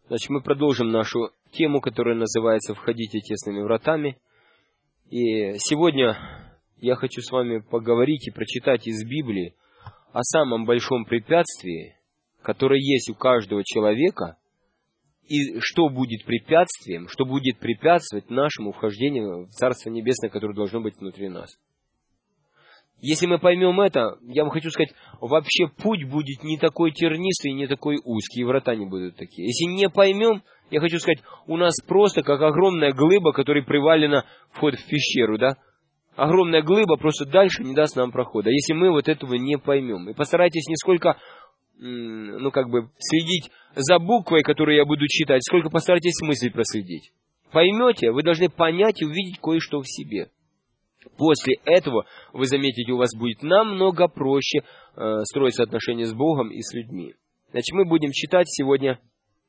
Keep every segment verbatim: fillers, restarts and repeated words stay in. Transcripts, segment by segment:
Значит, мы продолжим нашу тему, которая называется «Входите тесными вратами». И сегодня я хочу с вами поговорить и прочитать из Библии о самом большом препятствии, которое есть у каждого человека, и что будет препятствием, что будет препятствовать нашему вхождению в Царство Небесное, которое должно быть внутри нас. Если мы поймем это, я вам хочу сказать, вообще путь будет не такой тернистый, не такой узкий, и врата не будут такие. Если не поймем, я хочу сказать, у нас просто как огромная глыба, которой привалена вход в пещеру, да? Огромная глыба просто дальше не даст нам прохода, если мы вот этого не поймем. И постарайтесь не сколько, ну как бы, следить за буквой, которую я буду читать, сколько постарайтесь мысль проследить. Поймете, вы должны понять и увидеть кое-что в себе. После этого, вы заметите, у вас будет намного проще э, строить отношения с Богом и с людьми. Значит, мы будем читать сегодня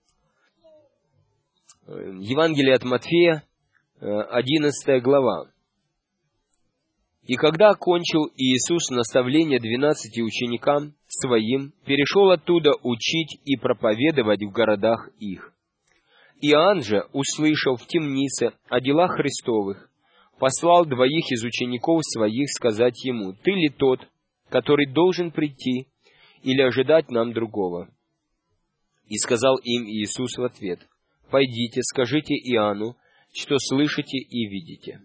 э, Евангелие от Матфея, э, одиннадцатая глава. «И когда окончил Иисус наставление двенадцати ученикам Своим, перешел оттуда учить и проповедовать в городах их. Иоанн же, услышав в темнице о делах Христовых, послал двоих из учеников своих сказать ему: «Ты ли тот, который должен прийти, или ожидать нам другого?» И сказал им Иисус в ответ: «Пойдите, скажите Иоанну, что слышите и видите.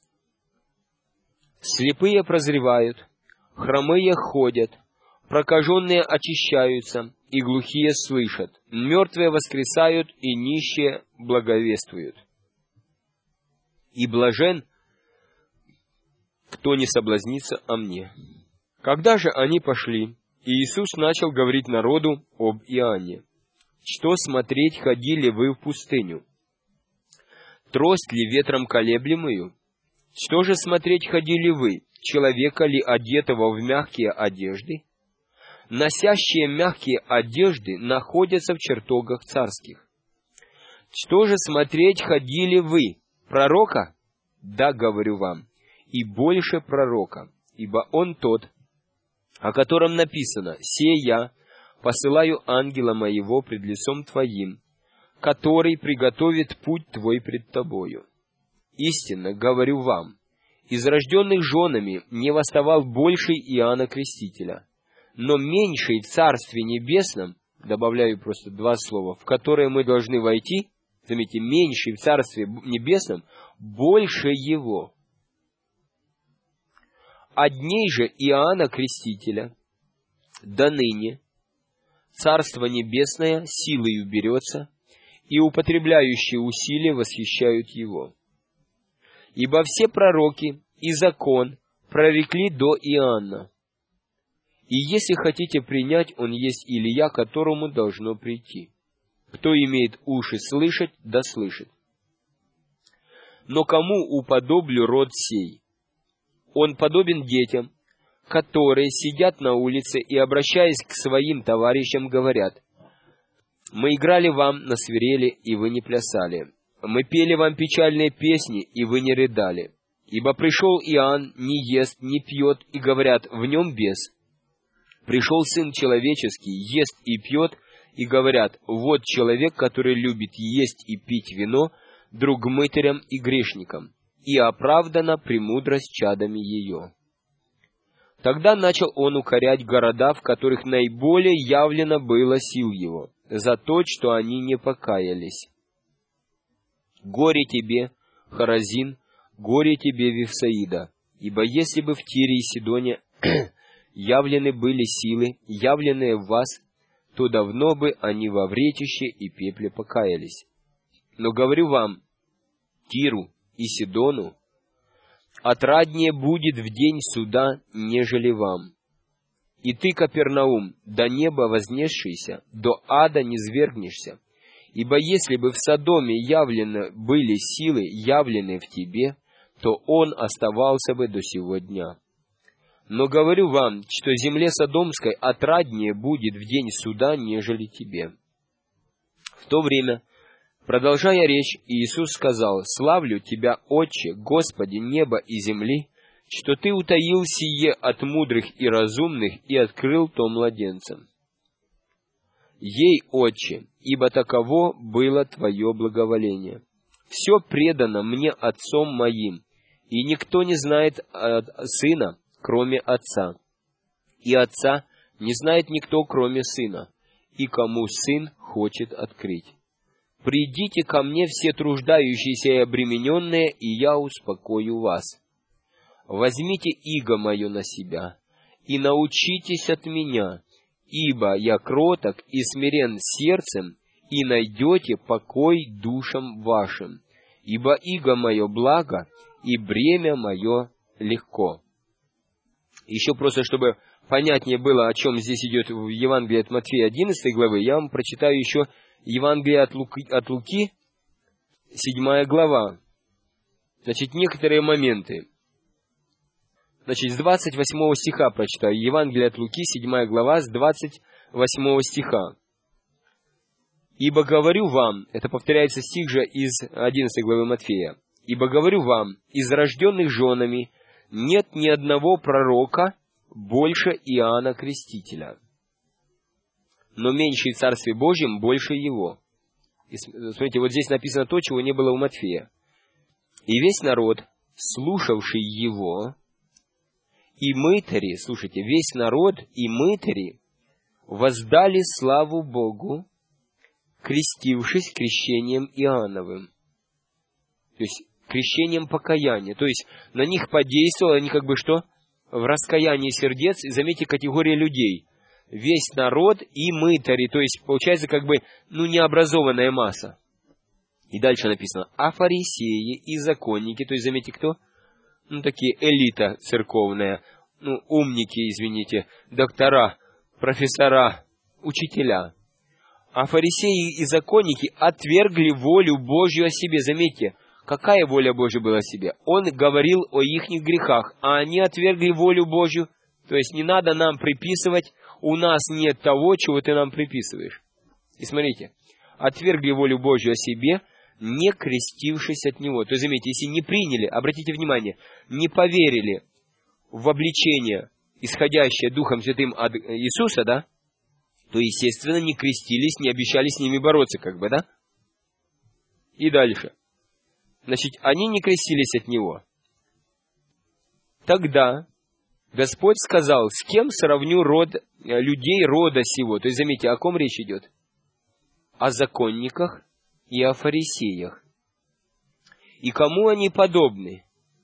Слепые прозревают, хромые ходят, прокаженные очищаются, и глухие слышат, мертвые воскресают, и нищие благовествуют. И блажен, кто не соблазнится о мне». Когда же они пошли, Иисус начал говорить народу об Иоанне: «Что смотреть ходили вы в пустыню? Трость ли ветром колеблемую? Что же смотреть ходили вы, человека ли одетого в мягкие одежды? Носящие мягкие одежды находятся в чертогах царских. Что же смотреть ходили вы, пророка? Да, говорю вам, и больше пророка, ибо он тот, о котором написано: «Се я посылаю ангела моего пред лицом твоим, который приготовит путь твой пред тобою. Истинно говорю вам, из рожденных женами не восставал больший Иоанна Крестителя, но меньший в Царстве Небесном», добавляю просто два слова, в которые мы должны войти, заметьте, меньший в Царстве Небесном, больше его. От дней же Иоанна Крестителя до ныне Царство Небесное силою берется, и употребляющие усилия восхищают его. Ибо все пророки и закон прорекли до Иоанна. И если хотите принять, он есть Илия, которому должно прийти. Кто имеет уши слышать, да слышит. Но кому уподоблю род сей? Он подобен детям, которые сидят на улице и, обращаясь к своим товарищам, говорят: «Мы играли вам на свирели, и вы не плясали. Мы пели вам печальные песни, и вы не рыдали. Ибо пришел Иоанн, не ест, не пьет, и говорят: в нем бес. Пришел Сын Человеческий, ест и пьет, и говорят: вот человек, который любит есть и пить вино, друг мытарям и грешникам, и оправдана премудрость чадами ее». Тогда начал он укорять города, в которых наиболее явлено было сил его, за то, что они не покаялись. «Горе тебе, Хоразин, горе тебе, Вифсаида, ибо если бы в Тире и Сидоне явлены были силы, явленные в вас, то давно бы они во вретище и пепле покаялись. Но говорю вам, Тиру и Сидону отраднее будет в день суда, нежели вам. И ты, Капернаум, до неба вознесшийся, до ада не свергнешься. Ибо если бы в Содоме явлены были силы, явленные в тебе, то он оставался бы до сего дня. Но говорю вам, что земле Содомской отраднее будет в день суда, нежели тебе». В то время, продолжая речь, Иисус сказал: «Славлю Тебя, Отче, Господи неба и земли, что Ты утаил сие от мудрых и разумных и открыл то младенцам. Ей, Отче, ибо таково было Твое благоволение. Все предано мне Отцом моим, и никто не знает Сына, кроме Отца. И Отца не знает никто, кроме Сына, и кому Сын хочет открыть. Придите ко мне все труждающиеся и обремененные, и я успокою вас. Возьмите иго мое на себя, и научитесь от меня, ибо я кроток и смирен сердцем, и найдете покой душам вашим, ибо иго мое благо, и бремя мое легко. Еще просто, чтобы понятнее было, о чем здесь идет в Евангелии от Матфея одиннадцатой главы, я вам прочитаю еще Евангелие от Луки, от Луки, седьмая глава. Значит, некоторые моменты. Значит, с двадцать восьмого стиха прочитаю. Евангелие от Луки, седьмая глава, с двадцать восьмого стиха. «Ибо говорю вам», это повторяется стих же из одиннадцатой главы Матфея, «Ибо говорю вам, из рожденных женами нет ни одного пророка больше Иоанна Крестителя, но меньший в Царстве Божьем больше его». И смотрите, вот здесь написано то, чего не было у Матфея. «И весь народ, слушавший его, и мытари», слушайте, весь народ и мытари воздали славу Богу, крестившись крещением Иоанновым». То есть, крещением покаяния. То есть, на них подействовало, они как бы что? В раскаянии сердец. И заметьте, категория людей. Весь народ и мытари. То есть, получается, как бы, ну, необразованная масса. И дальше написано, а фарисеи и законники, то есть, заметьте, кто? Ну, такие элита церковная, ну, умники, извините, доктора, профессора, учителя. А фарисеи и законники отвергли волю Божью о себе. Заметьте, какая воля Божья была о себе? Он говорил о ихних грехах, а они отвергли волю Божью. То есть не надо нам приписывать, у нас нет того, чего ты нам приписываешь. И смотрите, отвергли волю Божью о себе, не крестившись от Него. То есть, заметьте, если не приняли, обратите внимание, не поверили в обличение, исходящее Духом Святым от Иисуса, да, то, естественно, не крестились, не обещали с ними бороться, как бы, да? И дальше. Значит, они не крестились от Него. Тогда Господь сказал, с кем сравню род, людей рода сего? То есть, заметьте, о ком речь идет? О законниках и о фарисеях. И кому они подобны?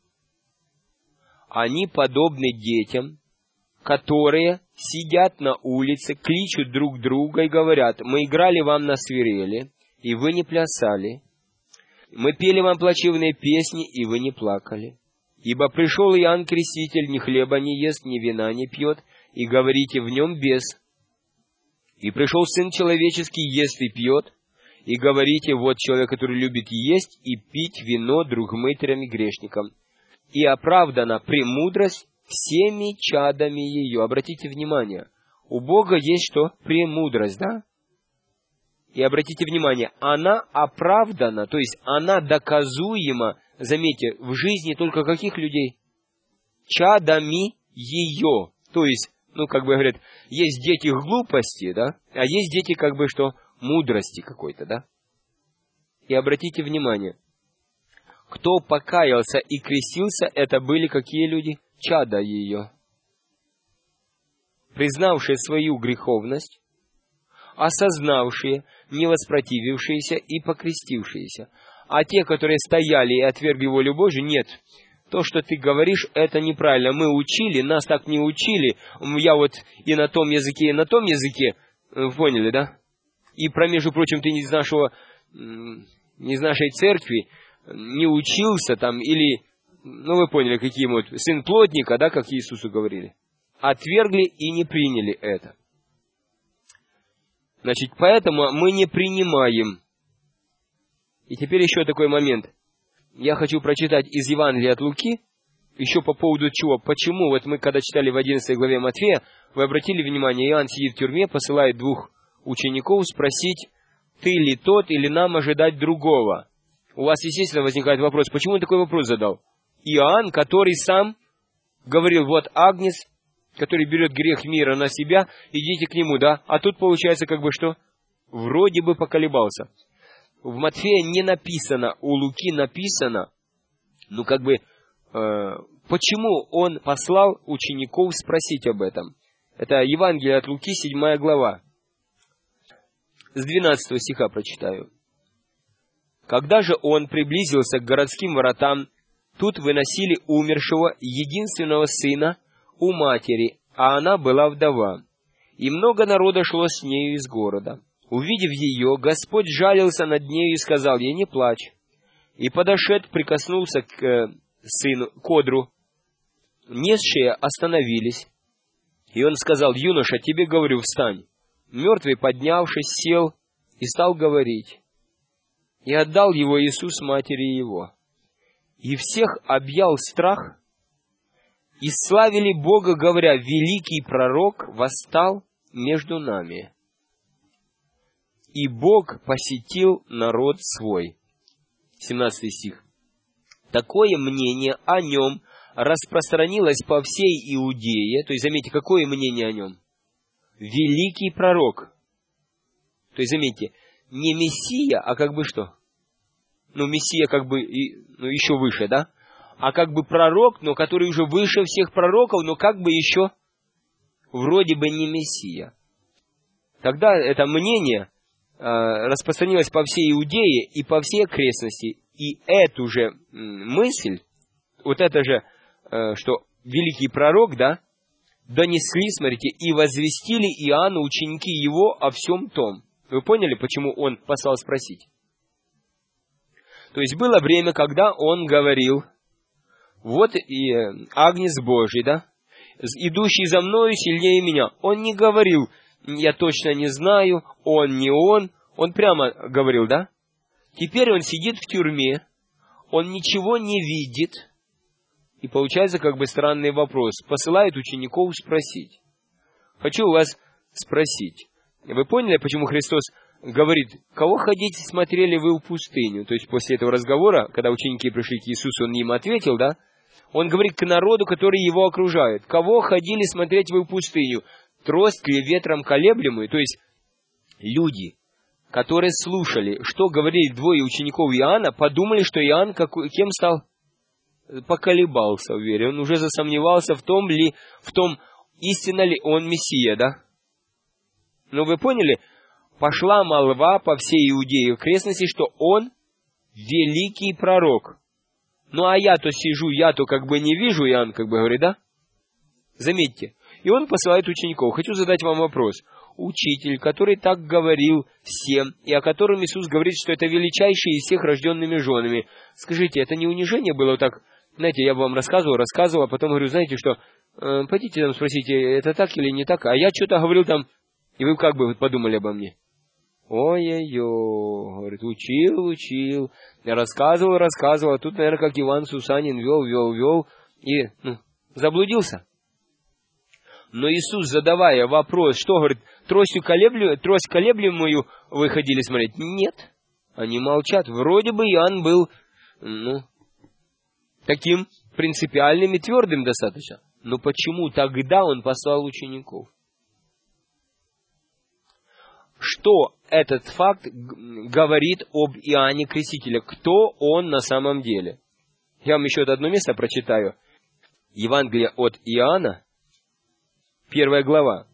Они подобны детям, которые сидят на улице, кличут друг друга и говорят, мы играли вам на свирели, и вы не плясали. Мы пели вам плачевные песни, и вы не плакали. Ибо пришел Иоанн Креститель, ни хлеба не ест, ни вина не пьет, и говорите, в нем бес. И пришел Сын Человеческий, ест и пьет, и говорите, вот человек, который любит есть и пить вино друг мытарям и грешникам. И оправдана премудрость всеми чадами ее. Обратите внимание, у Бога есть что? Премудрость, да? И обратите внимание, она оправдана, то есть она доказуема, заметьте, в жизни только каких людей? Чадами ее. То есть, ну, как бы говорят, есть дети глупости, да? А есть дети, как бы, что? Мудрости какой-то, да? И обратите внимание, кто покаялся и крестился, это были какие люди? Чада ее. Признавшие свою греховность, осознавшие, не воспротивившиеся и покрестившиеся. А те, которые стояли и отвергли волю Божию, нет. То, что ты говоришь, это неправильно. Мы учили, нас так не учили. Я вот и на том языке, и на том языке. Поняли, да? И, про, между прочим, ты не из нашего, не из нашей церкви не учился там, или, ну вы поняли, какие вот, сын плотника, да, как Иисусу говорили. Отвергли и не приняли это. Значит, поэтому мы не принимаем. И теперь еще такой момент. Я хочу прочитать из Евангелия от Луки, еще по поводу чего. Почему, вот мы когда читали в одиннадцатой главе Матфея, вы обратили внимание, Иоанн сидит в тюрьме, посылает двух учеников спросить, ты ли тот, или нам ожидать другого? У вас, естественно, возникает вопрос, почему он такой вопрос задал? Иоанн, который сам говорил, вот Агнец, который берет грех мира на себя, идите к нему, да? А тут получается как бы что? вроде бы поколебался. В Матфея не написано, у Луки написано, ну как бы, э, почему он послал учеников спросить об этом. Это Евангелие от Луки, седьмая глава. С двенадцатого стиха прочитаю. «Когда же он приблизился к городским воротам, тут выносили умершего единственного сына у матери, а она была вдова. И много народа шло с нею из города. Увидев ее, Господь жалился над нею и сказал ей: не плачь. И подошед, прикоснулся к э, сыну, к одру. Несшие остановились. И он сказал: юноша, тебе говорю, встань. Мертвый, поднявшись, сел и стал говорить. И отдал его Иисус матери его. И всех объял страх, и славили Бога, говоря: великий пророк восстал между нами. И Бог посетил народ свой». семнадцатый стих. Такое мнение о нем распространилось по всей Иудее. То есть, заметьте, какое мнение о нем? Великий пророк. То есть, заметьте, не Мессия, а как бы что? Ну, Мессия как бы и, ну, еще выше, да? А как бы пророк, но который уже выше всех пророков, но как бы еще вроде бы не Мессия. Тогда это мнение э, распространилось по всей Иудее и по всей окрестности. И эту же мысль, вот это же, э, что великий пророк, да, донесли, смотрите, и возвестили Иоанну ученики его о всем том. Вы поняли, почему он послал спросить? То есть было время, когда он говорил: вот и Агнец Божий, да, идущий за мною сильнее меня. Он не говорил: я точно не знаю, он не он. Он прямо говорил, да? Теперь он сидит в тюрьме, он ничего не видит. И получается как бы странный вопрос. Посылает учеников спросить. Хочу у вас спросить. Вы поняли, почему Христос говорит: кого ходите смотрели вы в пустыню? То есть после этого разговора, когда ученики пришли к Иисусу, он им ответил, да? Он говорит к народу, который его окружает: кого ходили смотреть вы в пустыню? Трость ли ветром колеблемую? То есть люди, которые слушали, что говорили двое учеников Иоанна, подумали, что Иоанн какой, кем стал? Поколебался в вере. Он уже засомневался в том ли, в том, истинно ли он Мессия, да? Но вы поняли? Пошла молва по всей Иудее и окрестности, что он великий пророк. Ну, а я-то сижу, я-то как бы не вижу, Иоанн как бы говорит, да? Заметьте. И он посылает учеников. Хочу задать вам вопрос. Учитель, который так говорил всем, и о котором Иисус говорит, что это величайший из всех рожденными женами. Скажите, это не унижение было вот так? Знаете, я вам рассказывал, рассказывал, а потом говорю, знаете что, э, пойдите там спросите, это так или не так? А я что-то говорил там, и вы как бы подумали обо мне? Ой-ой-ой, говорит, учил, учил, я рассказывал, рассказывал, а тут, наверное, как Иван Сусанин вел, вел, вел, и, ну, заблудился. Но Иисус, задавая вопрос, что, говорит, тростью колеблю, трость колеблемую вы ходили смотреть? Нет, они молчат. Вроде бы Иоанн был, ну, таким принципиальным и твердым достаточно. Но почему тогда он послал учеников? Что этот факт говорит об Иоанне Крестителе? Кто он на самом деле? Я вам еще одно место прочитаю. Евангелие от Иоанна, первая глава.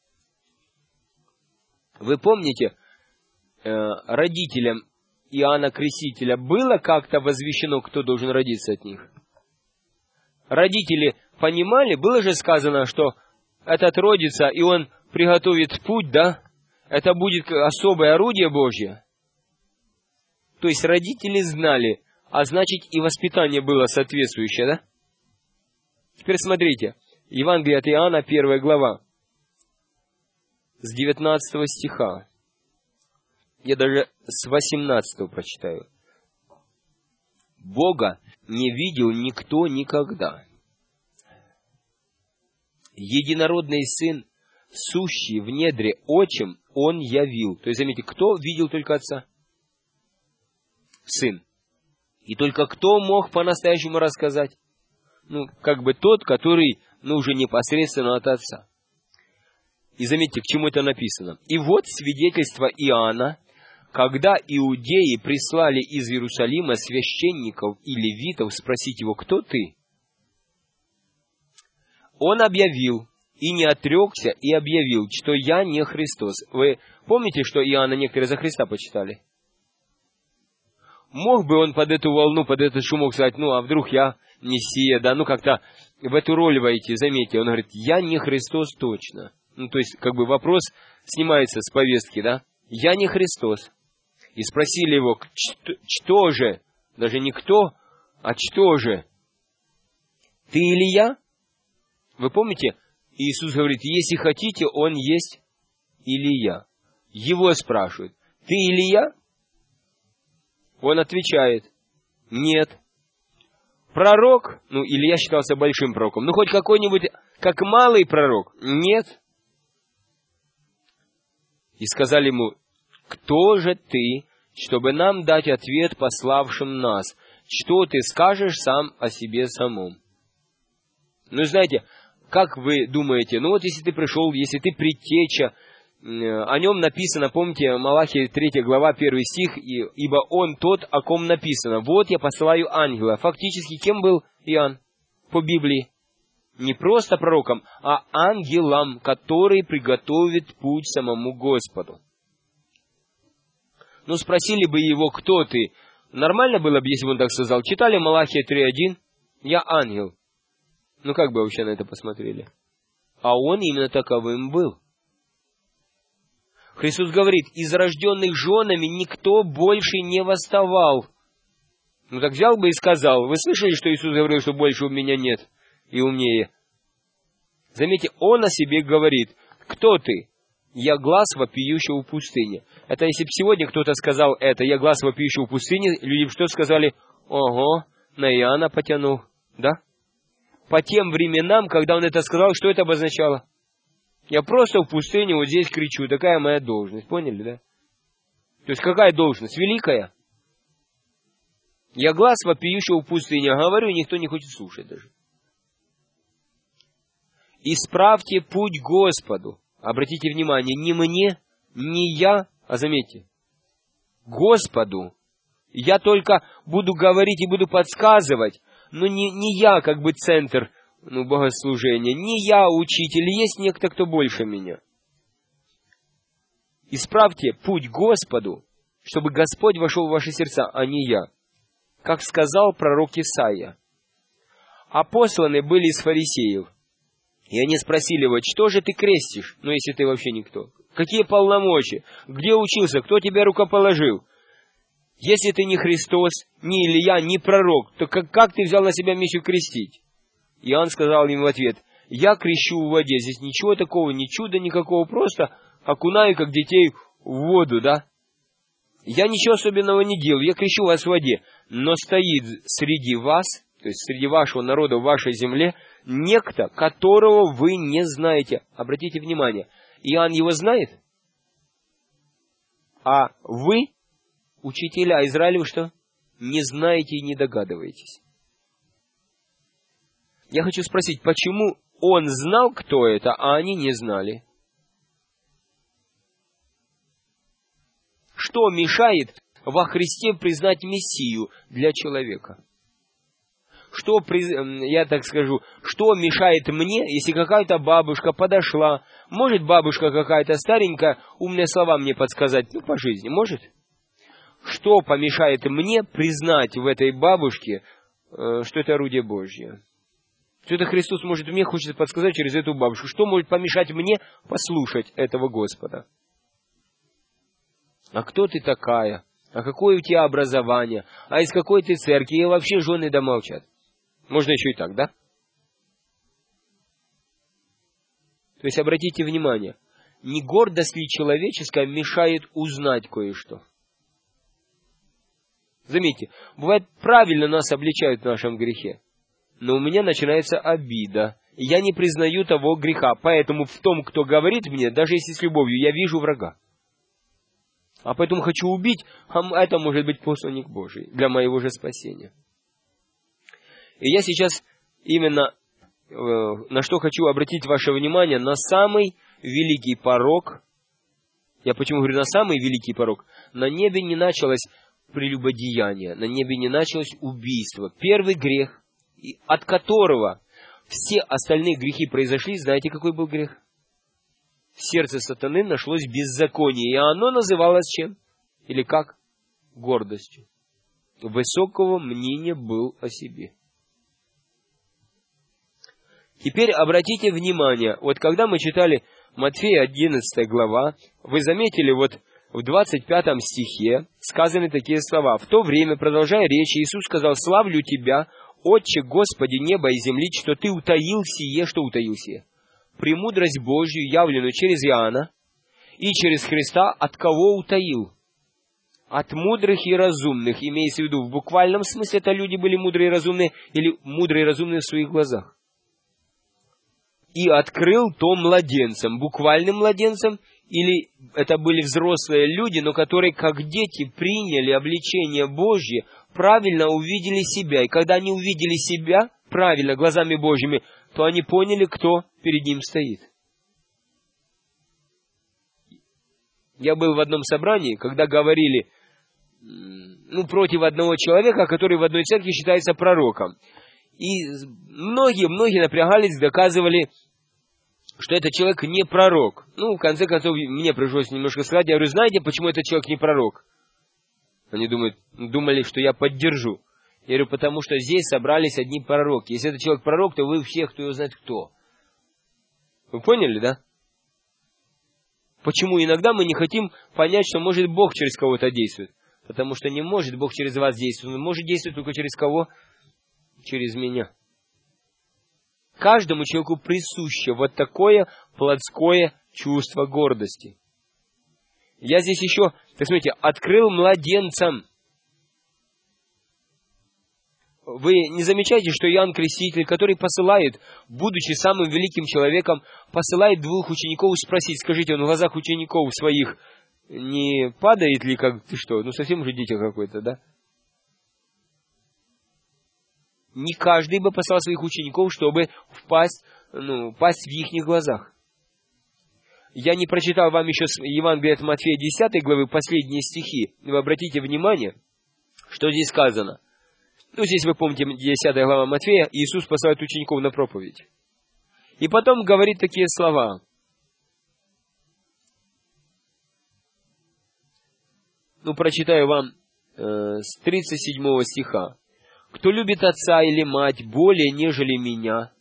Вы помните, родителям Иоанна Крестителя было как-то возвещено, кто должен родиться от них? Родители понимали, было же сказано, что этот родится, и он приготовит путь, да? Это будет особое орудие Божье. То есть родители знали, а значит и воспитание было соответствующее, да? Теперь смотрите, Евангелие от Иоанна, первая глава, с девятнадцатого стиха. Я даже с восемнадцатого прочитаю. Бога не видел никто никогда. Единородный Сын, сущий в недре отчим, Он явил. То есть, заметьте, кто видел только Отца? Сын. И только кто мог по-настоящему рассказать? Ну, как бы тот, который, ну, уже непосредственно от Отца. И заметьте, к чему это написано. И вот свидетельство Иоанна, когда иудеи прислали из Иерусалима священников и левитов спросить его, кто ты? Он объявил, и не отрекся, и объявил, что я не Христос. Вы помните, что Иоанна некоторые за Христа почитали? Мог бы он под эту волну, под этот шумок сказать, ну, а вдруг я Мессия, да, ну, как-то в эту роль войти, заметьте, он говорит, я не Христос точно. Ну, то есть, как бы вопрос снимается с повестки, да? Я не Христос. И спросили его, что, что же? Даже не кто, а что же? Ты Илия? Вы помните, Иисус говорит, если хотите, Он есть Илия. Его спрашивают, ты Илия? Он отвечает, нет. Пророк? Ну, Илия считался большим пророком. Ну, хоть какой-нибудь, как малый пророк? Нет. И сказали ему, кто же ты, чтобы нам дать ответ пославшим нас? Что ты скажешь сам о себе самом? Ну, знаете, как вы думаете, ну вот если ты пришел, если ты предтеча, о нем написано, помните, Малахия третья глава, первый стих, ибо он тот, о ком написано. Вот я посылаю ангела. Фактически, кем был Иоанн по Библии? Не просто пророком, а ангелом, который приготовит путь самому Господу. Ну, спросили бы его, кто ты? Нормально было бы, если бы он так сказал. Читали Малахия три один? Я ангел. Ну, как бы вообще на это посмотрели? А он именно таковым был. Христос говорит, из рожденных женами никто больше не восставал. Ну, так взял бы и сказал. Вы слышали, что Иисус говорил, что больше у меня нет и умнее? Заметьте, Он о себе говорит. Кто ты? Я глас вопиющего в пустыне. Это если бы сегодня кто-то сказал это, я глас вопиющего в пустыне, люди бы что сказали? Ого, на Иоанна потянул. Да? По тем временам, когда он это сказал, что это обозначало? Я просто в пустыне вот здесь кричу, такая моя должность. Поняли, да? То есть какая должность? Великая. Я глас вопиющего в пустыне, а говорю, и никто не хочет слушать даже. Исправьте путь Господу. Обратите внимание, не мне, не я, а заметьте, Господу. Я только буду говорить и буду подсказывать, но не, не я как бы центр ну, богослужения, не я учитель, есть некто, кто больше меня. Исправьте путь Господу, чтобы Господь вошел в ваши сердца, а не я. Как сказал пророк Исаия. А посланы были из фарисеев. И они спросили его, что же ты крестишь, ну если ты вообще никто? Какие полномочия? Где учился? Кто тебя рукоположил? Если ты не Христос, не Илия, не пророк, то как, как ты взял на себя миссию крестить? Иоанн сказал им в ответ, я крещу в воде, здесь ничего такого, ни чуда никакого, просто окунаю, как детей, в воду, да? Я ничего особенного не делаю, я крещу вас в воде, но стоит среди вас, то есть среди вашего народа, в вашей земле, некто, которого вы не знаете. Обратите внимание, Иоанн его знает, а вы, учителя Израилева, что? Не знаете и не догадываетесь. Я хочу спросить, почему он знал, кто это, а они не знали? Что мешает во Христе признать Мессию для человека? Что, я так скажу, что мешает мне, если какая-то бабушка подошла, может бабушка какая-то старенькая, умные слова мне подсказать, ну, по жизни, может? Что помешает мне признать в этой бабушке, что это орудие Божье? Что это Христос может мне хочет подсказать через эту бабушку? Что может помешать мне послушать этого Господа? А кто ты такая? А какое у тебя образование? А из какой ты церкви? И вообще жены да молчат. Можно еще и так, да? То есть, обратите внимание, не гордость ли человеческая мешает узнать кое-что? Заметьте, бывает, правильно нас обличают в нашем грехе, но у меня начинается обида. Я не признаю того греха, поэтому в том, кто говорит мне, даже если с любовью, я вижу врага. А поэтому хочу убить, а это может быть посланник Божий для моего же спасения. И я сейчас именно э, на что хочу обратить ваше внимание, на самый великий порок. Я почему говорю на самый великий порок? На небе не началось прелюбодеяние, на небе не началось убийство. Первый грех, от которого все остальные грехи произошли, знаете, какой был грех? В сердце сатаны нашлось беззаконие, и оно называлось чем? Или как? Гордостью. Высокого мнения был о себе. Теперь обратите внимание, вот когда мы читали Матфея одиннадцатая глава, вы заметили, вот в двадцать пятом стихе сказаны такие слова. «В то время, продолжая речь, Иисус сказал: славлю Тебя, Отче, Господи неба и земли, что Ты утаил сие». Что утаил сие? «Премудрость Божью, явленную через Иоанна и через Христа». От кого утаил? От мудрых и разумных. Имеется в виду, в буквальном смысле это люди были мудрые и разумные, или мудрые и разумные в своих глазах. «И открыл то младенцам». Буквальным младенцам, или это были взрослые люди, но которые, как дети, приняли обличение Божье, правильно увидели себя. И когда они увидели себя правильно, глазами Божьими, то они поняли, кто перед ним стоит. Я был в одном собрании, когда говорили ну, против одного человека, который в одной церкви считается пророком. И многие-многие напрягались, доказывали, что этот человек не пророк. Ну, в конце концов, мне пришлось немножко сказать. Я говорю, знаете, почему этот человек не пророк? Они думают, думали, что я поддержу. Я говорю, потому что здесь собрались одни пророки. Если этот человек пророк, то вы все, кто его знает кто. Вы поняли, да? Почему иногда мы не хотим понять, что может Бог через кого-то действует? Потому что не может Бог через вас действовать. Он может действовать только через кого? Через меня. Каждому человеку присуще вот такое плотское чувство гордости. Я здесь еще, так смотрите, открыл младенцам. Вы не замечаете, что Иоанн Креститель, который посылает, будучи самым великим человеком, посылает двух учеников спросить, скажите, он в глазах учеников своих не падает ли, как ты что, ну совсем уже дитя какой-то, да? Не каждый бы послал своих учеников, чтобы впасть, ну, пасть в их глазах. Я не прочитал вам еще Евангелие от Матфея десятой главы, последние стихи. Вы обратите внимание, что здесь сказано. Ну, здесь вы помните, десятая глава Матфея, Иисус посылает учеников на проповедь. И потом говорит такие слова. Ну, прочитаю вам э, с тридцать седьмого стиха. «Кто любит отца или мать более, нежели меня,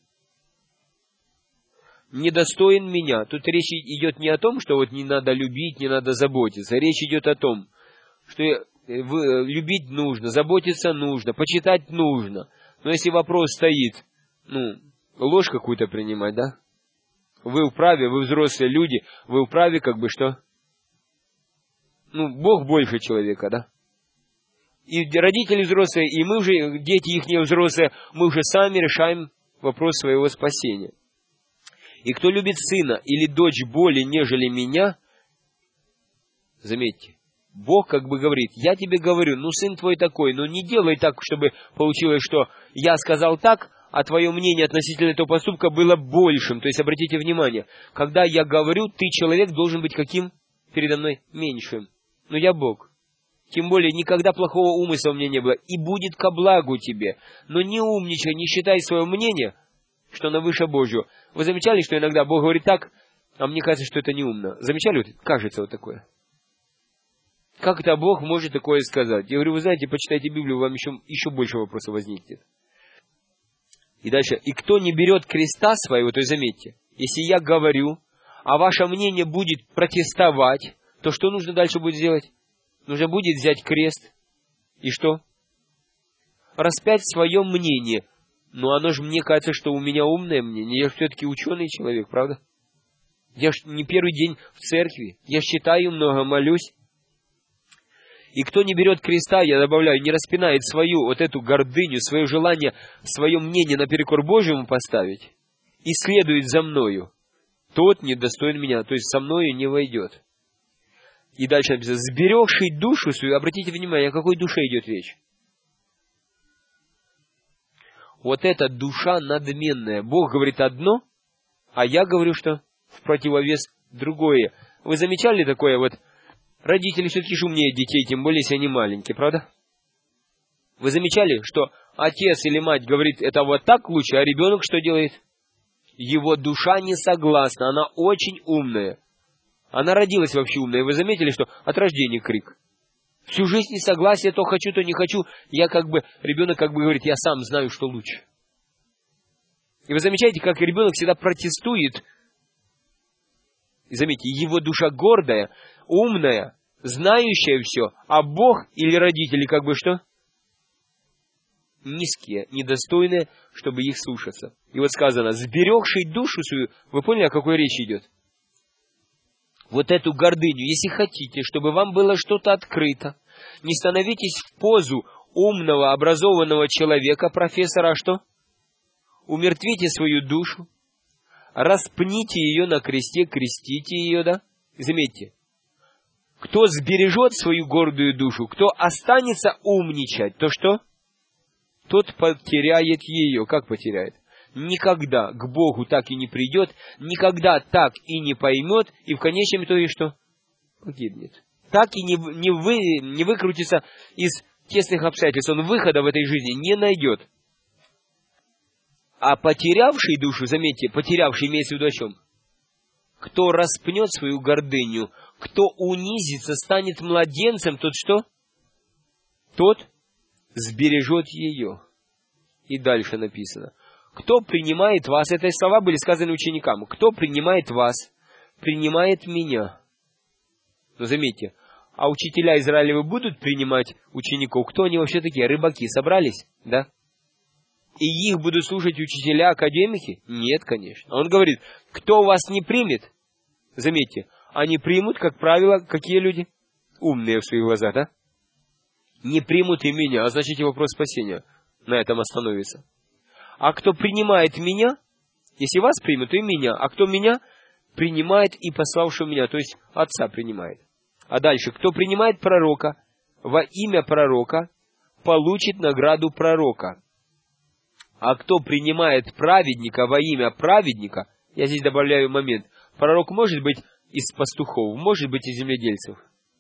недостоин меня». Тут речь идет не о том, что вот не надо любить, не надо заботиться. Речь идет о том, что любить нужно, заботиться нужно, почитать нужно. Но если вопрос стоит, ну, ложь какую-то принимать, да? Вы вправе, вы взрослые люди, вы вправе как бы что? Ну, Бог больше человека, да? И родители взрослые, и мы уже, дети их не взрослые, мы уже сами решаем вопрос своего спасения. И кто любит сына или дочь более, нежели меня, заметьте, Бог как бы говорит, я тебе говорю, ну сын твой такой, но не делай так, чтобы получилось, что я сказал так, а твое мнение относительно этого поступка было большим. То есть, обратите внимание, когда я говорю, ты, человек, должен быть каким передо мной? Меньшим. Но я Бог. Тем более, никогда плохого умысла у меня не было. И будет ко благу тебе. Но не умничай, не считай свое мнение, что оно выше Божьего. Вы замечали, что иногда Бог говорит так, а мне кажется, что это неумно? Замечали? Вот, кажется вот такое. Как это Бог может такое сказать? Я говорю, вы знаете, почитайте Библию, вам еще, еще больше вопросов возникнет. И дальше. И кто не берет креста своего, то есть заметьте, если я говорю, а ваше мнение будет протестовать, то что нужно дальше будет сделать? Нужно будет взять крест. И что? Распять свое мнение. Но оно же, мне кажется, что у меня умное мнение. Я же все-таки ученый человек, правда? Я же не первый день в церкви. Я читаю много, молюсь. И кто не берет креста, я добавляю, не распинает свою вот эту гордыню, свое желание, свое мнение наперекор Божьему поставить, и следует за мною, тот недостоин меня, то есть со мною не войдет. И дальше написано, сберегший душу свою, обратите внимание, о какой душе идет речь. Вот эта душа надменная. Бог говорит одно, а я говорю что? в противовес другое. Вы замечали такое вот? Родители все-таки же умнее детей, тем более, если они маленькие, правда? Вы замечали, что отец или мать говорит, это вот так лучше, а ребенок что делает? Его душа не согласна, она очень умная. Она родилась вообще умная. Вы заметили, что от рождения крик? Всю жизнь несогласие, то хочу, то не хочу. Я как бы, ребенок как бы говорит, я сам знаю, что лучше. И вы замечаете, как ребенок всегда протестует. И заметьте, его душа гордая, умная, знающая все, а Бог или родители как бы что? Низкие, недостойные, чтобы их слушаться. И вот сказано, сберегший душу свою, вы поняли, о какой речи идет? Вот эту гордыню, если хотите, чтобы вам было что-то открыто, не становитесь в позу умного, образованного человека, профессора, а что? Умертвите свою душу, распните ее на кресте, крестите ее, да? Заметьте, кто сбережет свою гордую душу, кто останется умничать, то что? Тот потеряет ее. Как потеряет? Никогда к Богу так и не придет, никогда так и не поймет, и в конечном итоге что? Погибнет. Так и не, не, вы, не выкрутится из тесных обстоятельств. Он выхода в этой жизни не найдет. А потерявший душу, заметьте, потерявший имеется в виду о чем? Кто распнет свою гордыню, кто унизится, станет младенцем, тот что? Тот сбережет ее. И дальше написано. Кто принимает вас, это слова были сказаны ученикам, кто принимает вас, принимает меня. Но заметьте, а учителя Израилевы будут принимать учеников? Кто они вообще такие? Рыбаки собрались, да? И их будут слушать учителя, академики? Нет, конечно. Он говорит, кто вас не примет, заметьте, они примут, как правило, какие люди? Умные в своих глазах, да? Не примут и меня, а значит и вопрос спасения на этом остановится. А кто принимает меня, если вас примет, то и меня. А кто меня принимает и пославшего меня, то есть Отца принимает. А дальше, кто принимает пророка во имя пророка, получит награду пророка. А кто принимает праведника во имя праведника, я здесь добавляю момент, пророк может быть из пастухов, может быть из земледельцев.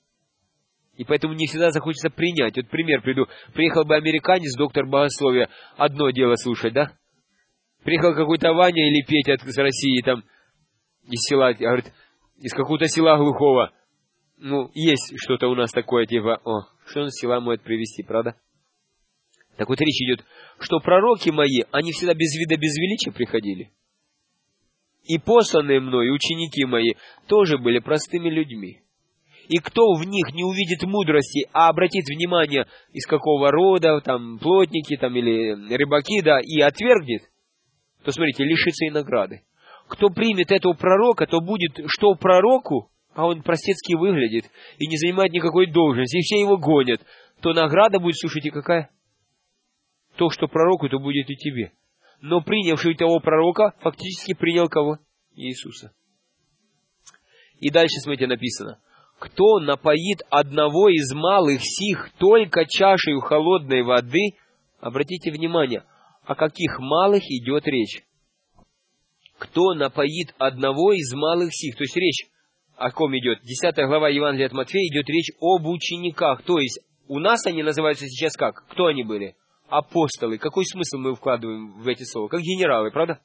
И поэтому не всегда захочется принять. Вот пример приду. Приехал бы американец, доктор богословия, одно дело слушать, да? Приехал какой-то Ваня или Петя из России, там, из села, говорит, из какого-то села глухого. Ну, есть что-то у нас такое, типа, о, что он с села может привезти, правда? Так вот речь идет, что пророки мои, они всегда без вида, без величия приходили. И посланные мной, ученики мои, тоже были простыми людьми. И кто в них не увидит мудрости, а обратит внимание, из какого рода, там, плотники, там, или рыбаки, да, и отвергнет, то, смотрите, лишится и награды. Кто примет этого пророка, то будет, что пророку, а он простецки выглядит, и не занимает никакой должности, и все его гонят, то награда будет, слушайте, какая? То, что пророку, то будет и тебе. Но принявший того пророка, фактически принял кого? Иисуса. И дальше, смотрите, написано. Кто напоит одного из малых сих только чашею холодной воды, обратите внимание, о каких малых идет речь. Кто напоит одного из малых сих, то есть речь о ком идет? десятая глава Евангелия от Матфея идет речь об учениках. То есть у нас они называются сейчас как? Кто они были? Апостолы. Какой смысл мы вкладываем в эти слова? Как генералы, правда?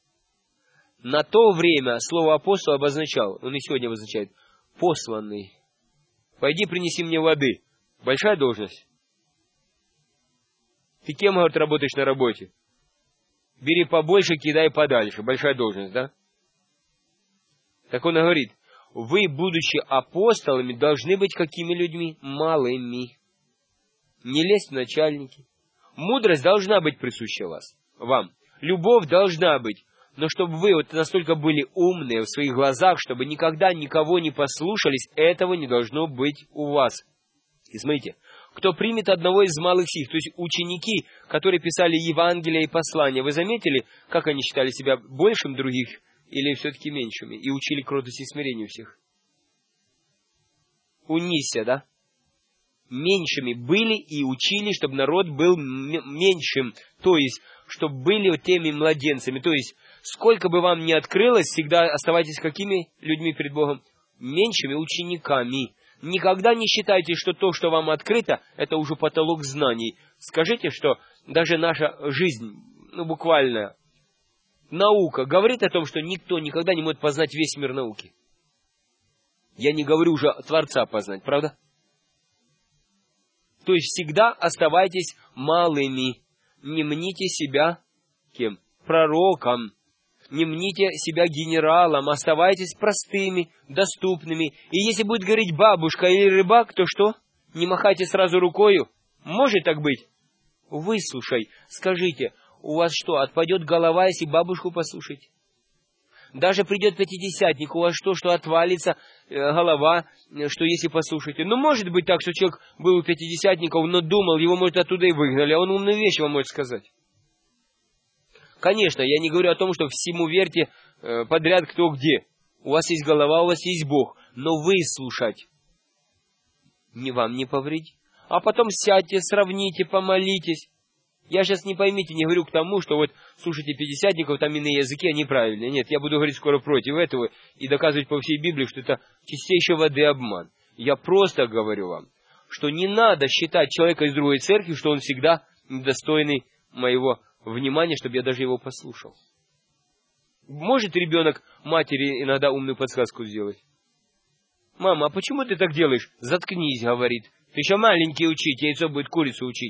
На то время слово апостол обозначал, он и сегодня обозначает, посланный. Пойди принеси мне воды. Большая должность. Ты кем, говорит, работаешь на работе? Бери побольше, кидай подальше. Большая должность, да? Так он говорит, вы, будучи апостолами, должны быть какими людьми? Малыми. Не лезть в начальники. Мудрость должна быть присуща вас, вам. Любовь должна быть. Но чтобы вы вот настолько были умные в своих глазах, чтобы никогда никого не послушались, этого не должно быть у вас. И смотрите, кто примет одного из малых сих, то есть ученики, которые писали Евангелия и послания, вы заметили, как они считали себя большим других или все-таки меньшими, и учили кротости и смирению всех? Унися, да? меньшими были и учили, чтобы народ был меньшим, то есть, чтобы были вот теми младенцами. То есть, сколько бы вам ни открылось, всегда оставайтесь какими людьми перед Богом? Меньшими учениками. Никогда не считайте, что то, что вам открыто, это уже потолок знаний. Скажите, что даже наша жизнь, ну буквально, наука говорит о том, что никто никогда не может познать весь мир науки. Я не говорю уже Творца познать, правда? То есть всегда оставайтесь малыми. Не мните себя кем? Пророком. Не мните себя генералом. Оставайтесь простыми, доступными. И если будет говорить бабушка или рыбак, то что? Не махайте сразу рукою. Может так быть? Выслушай. Скажите, у вас что, отпадет голова, если бабушку послушать? Даже придет пятидесятник, у вас что, что отвалится э, голова, э, что если послушаете. Ну, может быть так, что человек был у пятидесятников, но думал, его, может, оттуда и выгнали, а он умную вещь вам может сказать. Конечно, я не говорю о том, что всему верьте э, подряд кто где. У вас есть голова, у вас есть Бог. Но выслушать не вам не повредит. А потом сядьте, сравните, помолитесь. Я сейчас, не поймите, не говорю к тому, что вот, слушайте, пятидесятников, там иные языки, они правильные. Нет, я буду говорить скоро против этого и доказывать по всей Библии, что это чистейшей воды обман. Я просто говорю вам, что не надо считать человека из другой церкви, что он всегда недостойный моего внимания, чтобы я даже его послушал. Может ребенок матери иногда умную подсказку сделать? Мама, а почему ты так делаешь? Заткнись, говорит. Ты еще маленький учить, яйцо будет курицу учить.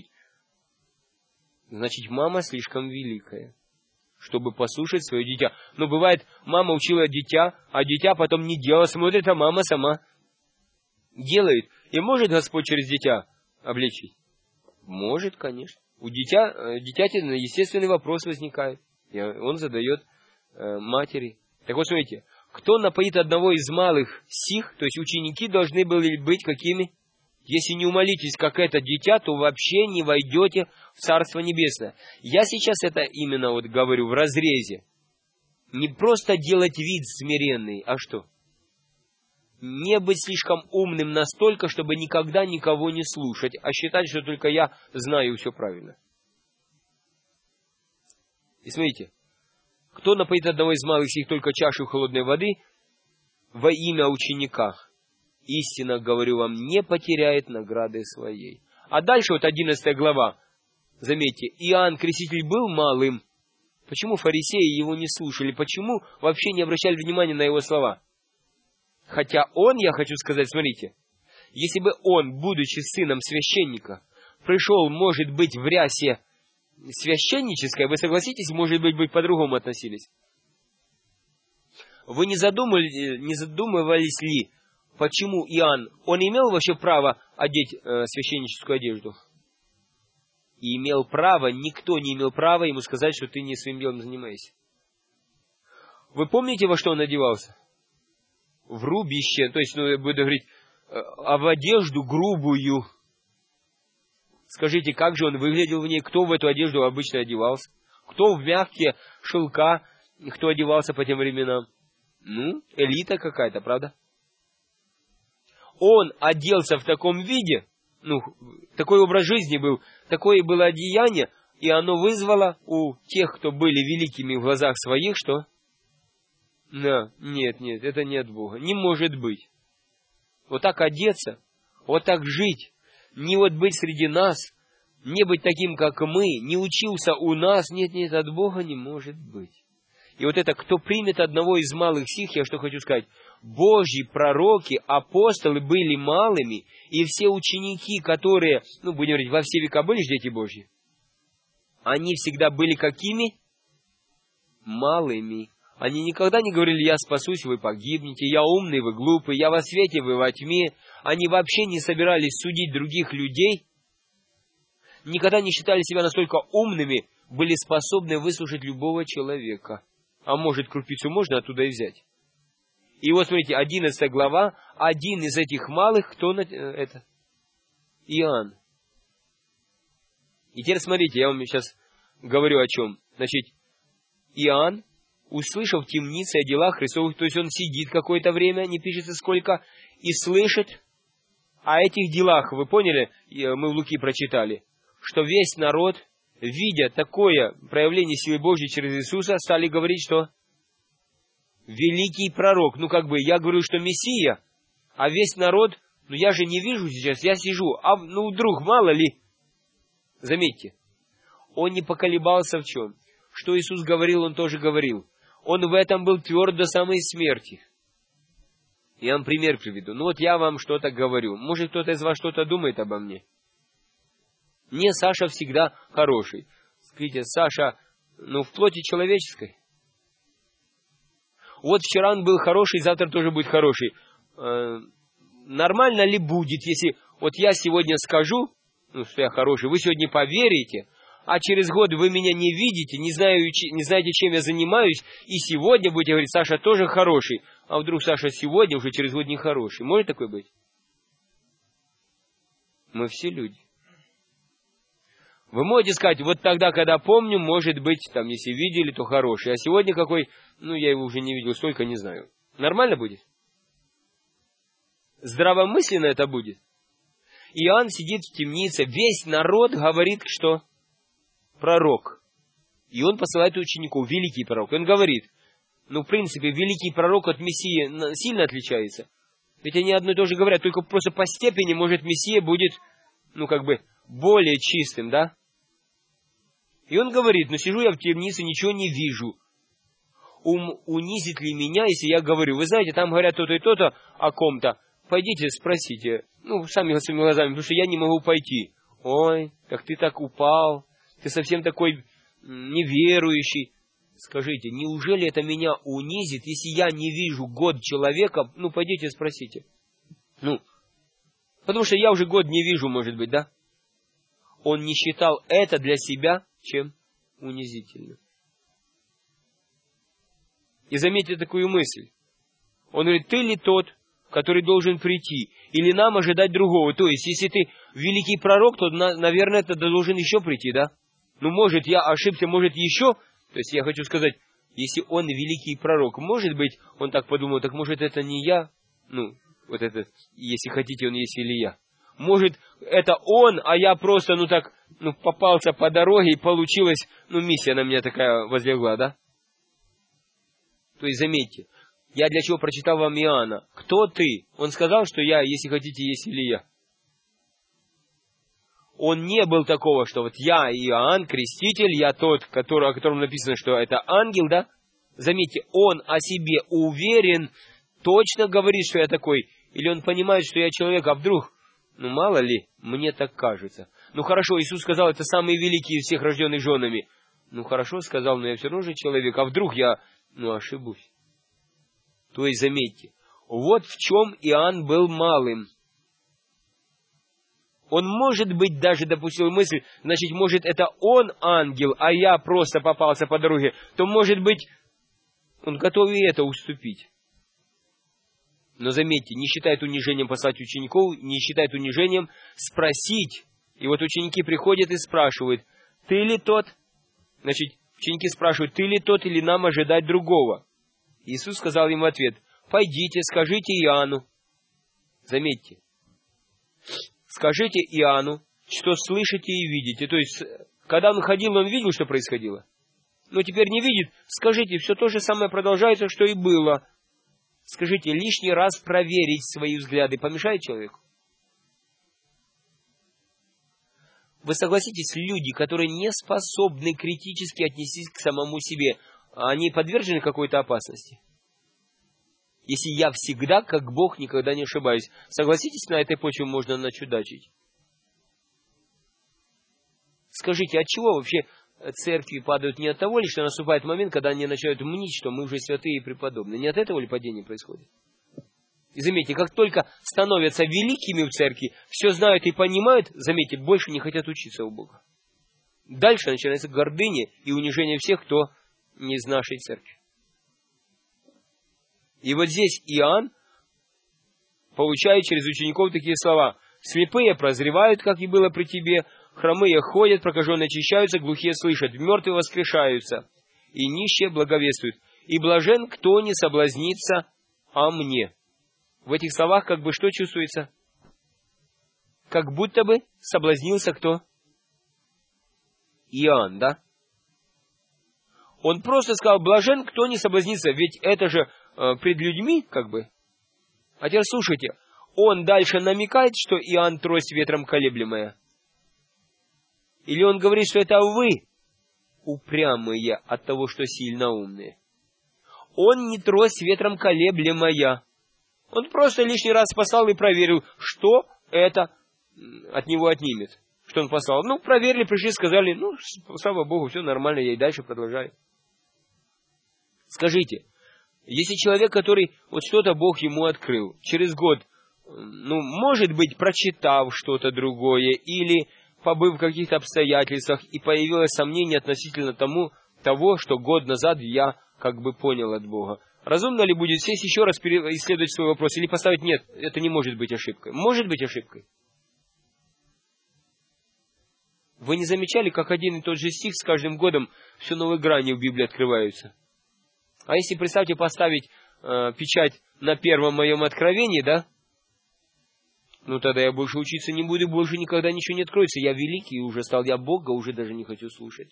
Значит, мама слишком великая, чтобы послушать свое дитя. Но бывает, мама учила дитя, а дитя потом не делала, смотрит, а мама сама делает. И может Господь через дитя обличить? Может, конечно. У дитя, дитяти естественный вопрос возникает. И он задает э, матери. Так вот, смотрите, кто напоит одного из малых сих, то есть ученики должны были быть какими? Если не умолитесь, как это дитя, то вообще не войдете в Царство Небесное. Я сейчас это именно вот говорю в разрезе. Не просто делать вид смиренный, а что? Не быть слишком умным настолько, чтобы никогда никого не слушать, а считать, что только я знаю все правильно. И смотрите, кто напоит одного из малых сих только чашу холодной воды во имя ученика, истинно говорю вам, не потеряет награды своей. А дальше вот одиннадцатая глава. Заметьте, Иоанн Креститель был малым. Почему фарисеи его не слушали? Почему вообще не обращали внимания на его слова? Хотя он, я хочу сказать, смотрите, если бы он, будучи сыном священника, пришел, может быть, в рясе священнической, вы согласитесь, может быть, бы по-другому относились? Вы не задумывались, не задумывались ли, почему Иоанн, он имел вообще право одеть э, священническую одежду? И имел право, никто не имел права ему сказать, что ты не своим делом занимаешься. Вы помните, во что он одевался? В рубище, то есть, ну, я буду говорить, э, а в одежду грубую. Скажите, как же он выглядел в ней? Кто в эту одежду обычно одевался? Кто в мягкие шелка, кто одевался по тем временам? Ну, элита какая-то, правда? Он оделся в таком виде, ну, такой образ жизни был, такое было одеяние, и оно вызвало у тех, кто были великими в глазах своих, что? Да, нет, нет, это не от Бога. Не может быть. Вот так одеться, вот так жить, не вот быть среди нас, не быть таким, как мы, не учился у нас, нет, нет, от Бога не может быть. И вот это, кто примет одного из малых сих, я что хочу сказать, Божьи пророки, апостолы были малыми, и все ученики, которые, ну, будем говорить, во все века были же дети Божьи, они всегда были какими? Малыми. Они никогда не говорили, я спасусь, вы погибнете, я умный, вы глупый, я во свете, вы во тьме. Они вообще не собирались судить других людей, никогда не считали себя настолько умными, были способны выслушать любого человека. А может, крупицу можно оттуда и взять. И вот смотрите, одиннадцатая глава, один из этих малых, кто это? Иоанн. И теперь смотрите, я вам сейчас говорю о чем. Значит, Иоанн, услышав в темнице о делах Христовых, то есть он сидит какое-то время, не пишется сколько, и слышит о этих делах, вы поняли, мы в Луки прочитали, что весь народ, видя такое проявление силы Божьей через Иисуса, стали говорить, что великий пророк. Ну, как бы, я говорю, что Мессия, а весь народ, ну, я же не вижу сейчас, я сижу, а, ну, вдруг, мало ли. Заметьте, он не поколебался в чем? Что Иисус говорил, он тоже говорил. Он в этом был тверд до самой смерти. Я вам пример приведу. Ну, вот я вам что-то говорю. Может, кто-то из вас что-то думает обо мне? Не, Саша всегда хороший. Скажите, Саша, ну, в плоти человеческой. Вот вчера он был хороший, завтра тоже будет хороший. Э, нормально ли будет, если вот я сегодня скажу, ну, что я хороший, вы сегодня поверите, а через год вы меня не видите, не, знаю, не знаете, чем я занимаюсь, и сегодня будете говорить, Саша тоже хороший, а вдруг Саша сегодня уже через год не хороший. Может такое быть? Мы все люди. Вы можете сказать, вот тогда, когда помню, может быть, там, если видели, то хороший. А сегодня какой, ну, я его уже не видел, столько не знаю. Нормально будет? Здравомысленно это будет? Иоанн сидит в темнице, весь народ говорит, что пророк. И он посылает учеников, великий пророк. Он говорит, ну, в принципе, великий пророк от Мессии сильно отличается. Ведь они одно и то же говорят, только просто по степени, может, Мессия будет, ну, как бы, более чистым, да? И он говорит, ну, сижу я в темнице, ничего не вижу. Ум унизит ли меня, если я говорю, вы знаете, там говорят то-то и то-то о ком-то, пойдите, спросите, ну, сами своими глазами, потому что я не могу пойти. Ой, как ты так упал, ты совсем такой неверующий. Скажите, неужели это меня унизит, если я не вижу год человека? Ну, пойдите, спросите. Ну, потому что я уже год не вижу, может быть, да? Он не считал это для себя чем унизительно. И заметьте такую мысль. Он говорит, ты ли тот, который должен прийти, или нам ожидать другого? То есть, если ты великий пророк, то, наверное, ты должен еще прийти, да? Ну, может, я ошибся, может, еще... То есть, я хочу сказать, если он великий пророк, может быть, он так подумал, так может, это не я? Ну, вот это, если хотите, он есть или я. Может, это он, а я просто, ну так, ну, попался по дороге, и получилась, ну, миссия на меня такая возлегла, да? То есть, заметьте, я для чего прочитал вам Иоанна. Кто ты? Он сказал, что я, если хотите, есть или я. Он не был такого, что вот я Иоанн, креститель, я тот, который, о котором написано, что это ангел, да? Заметьте, он о себе уверен, точно говорит, что я такой, или он понимает, что я человек, а вдруг, ну мало ли, мне так кажется. Ну хорошо, Иисус сказал, это самый великий из всех рожденных женами. Ну хорошо сказал, но я все равно же человек, а вдруг я, ну ошибусь. То есть, заметьте, вот в чем Иоанн был малым. Он, может быть, даже допустил мысль, значит, может, это он ангел, а я просто попался по дороге, то, может быть, он готов и это уступить. Но заметьте, не считает унижением послать учеников, не считает унижением спросить. И вот ученики приходят и спрашивают, ты ли тот? Значит, ученики спрашивают, ты ли тот, или нам ожидать другого? Иисус сказал им в ответ, пойдите, скажите Иоанну. Заметьте, скажите Иоанну, что слышите и видите. То есть, когда он ходил, он видел, что происходило. Но теперь не видит. Скажите, все то же самое продолжается, что и было. Скажите, лишний раз проверить свои взгляды помешает человеку? Вы согласитесь, люди, которые не способны критически отнестись к самому себе, они подвержены какой-то опасности? Если я всегда, как Бог, никогда не ошибаюсь, согласитесь, на этой почве можно начудачить? Скажите, от чего вообще церкви падают? Не от того ли, что наступает момент, когда они начинают мнить, что мы уже святые и преподобные? Не от этого ли падение происходит? И заметьте, как только становятся великими в церкви, все знают и понимают, заметьте, больше не хотят учиться у Бога. Дальше начинается гордыня и унижение всех, кто не из нашей церкви. И вот здесь Иоанн получает через учеников такие слова. Слепые прозревают, как и было при тебе, хромые ходят, прокаженные очищаются, глухие слышат, мертвые воскрешаются, и нищие благовествуют. И блажен, кто не соблазнится о мне. В этих словах как бы что чувствуется? как будто бы соблазнился кто? Иоанн, да? Он просто сказал, блажен, кто не соблазнится, ведь это же э, пред людьми, как бы. А теперь слушайте, он дальше намекает, что Иоанн трость ветром колеблемая. Или он говорит, что это вы, упрямые от того, что сильно умные. Он не трость ветром колеблемая. Он просто лишний раз послал и проверил, что это от него отнимет. Что он послал. Ну, проверили, пришли, сказали, ну, слава Богу, все нормально, я и дальше продолжаю. Скажите, если человек, который вот что-то Бог ему открыл, через год, ну, может быть, прочитав что-то другое, или побыв в каких-то обстоятельствах, и появилось сомнение относительно тому, того, что год назад я как бы понял от Бога. Разумно ли будет сесть еще раз исследовать свой вопрос, или поставить нет, это не может быть ошибкой? Может быть ошибкой. Вы не замечали, как один и тот же стих с каждым годом все новые грани в Библии открываются? А если, представьте, поставить э, печать на первом моем откровении, да? Ну, тогда я больше учиться не буду, больше никогда ничего не откроется. Я великий уже стал, я Бога уже даже не хочу слушать.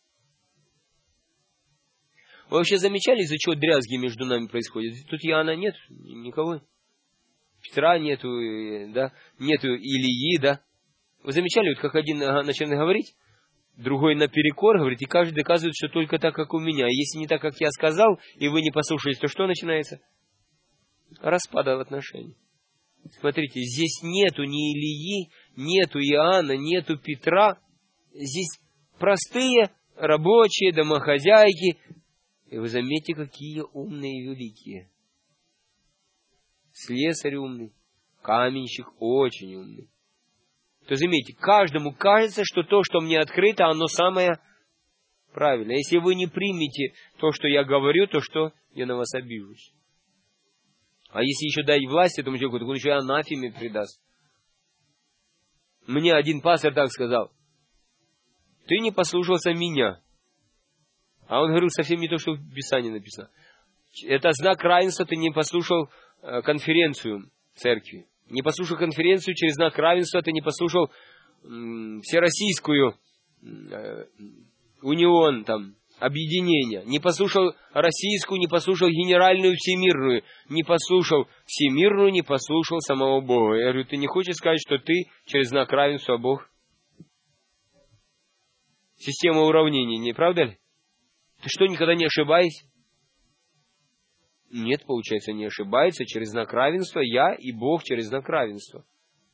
Вы вообще замечали, из-за чего дрязги между нами происходят? Тут Иоанна нет, никого. Петра нету, да? Нету Илии, да? Вы замечали, вот как один начинает говорить, другой наперекор говорит, и каждый доказывает, что только так, как у меня. И если не так, как я сказал, и вы не послушались, то что начинается? Распада в отношениях. Смотрите, здесь нету ни Илии, нету Иоанна, нету Петра. Здесь простые рабочие, домохозяйки. И вы заметите, какие умные и великие. Слесарь умный, каменщик очень умный. То заметьте, каждому кажется, что то, что мне открыто, оно самое правильное. Если вы не примете то, что я говорю, то что? Я на вас обижусь. А если еще дать власть этому человеку, то он еще и анафеме предаст. Мне один пастор так сказал: ты не послушался меня. А он говорил совсем не то, что в Писании написано. Это знак равенства, ты не послушал конференцию церкви. Не послушал конференцию, через знак равенства ты не послушал м, всероссийскую э, унион, там, объединение. Не послушал российскую, не послушал генеральную всемирную. Не послушал всемирную, не послушал самого Бога. Я говорю, ты не хочешь сказать, что ты через знак равенства Бог? Система уравнений, не правда ли? Ты что, никогда не ошибаешься? Нет, получается, не ошибается. Через знак равенства я и Бог через знак равенства.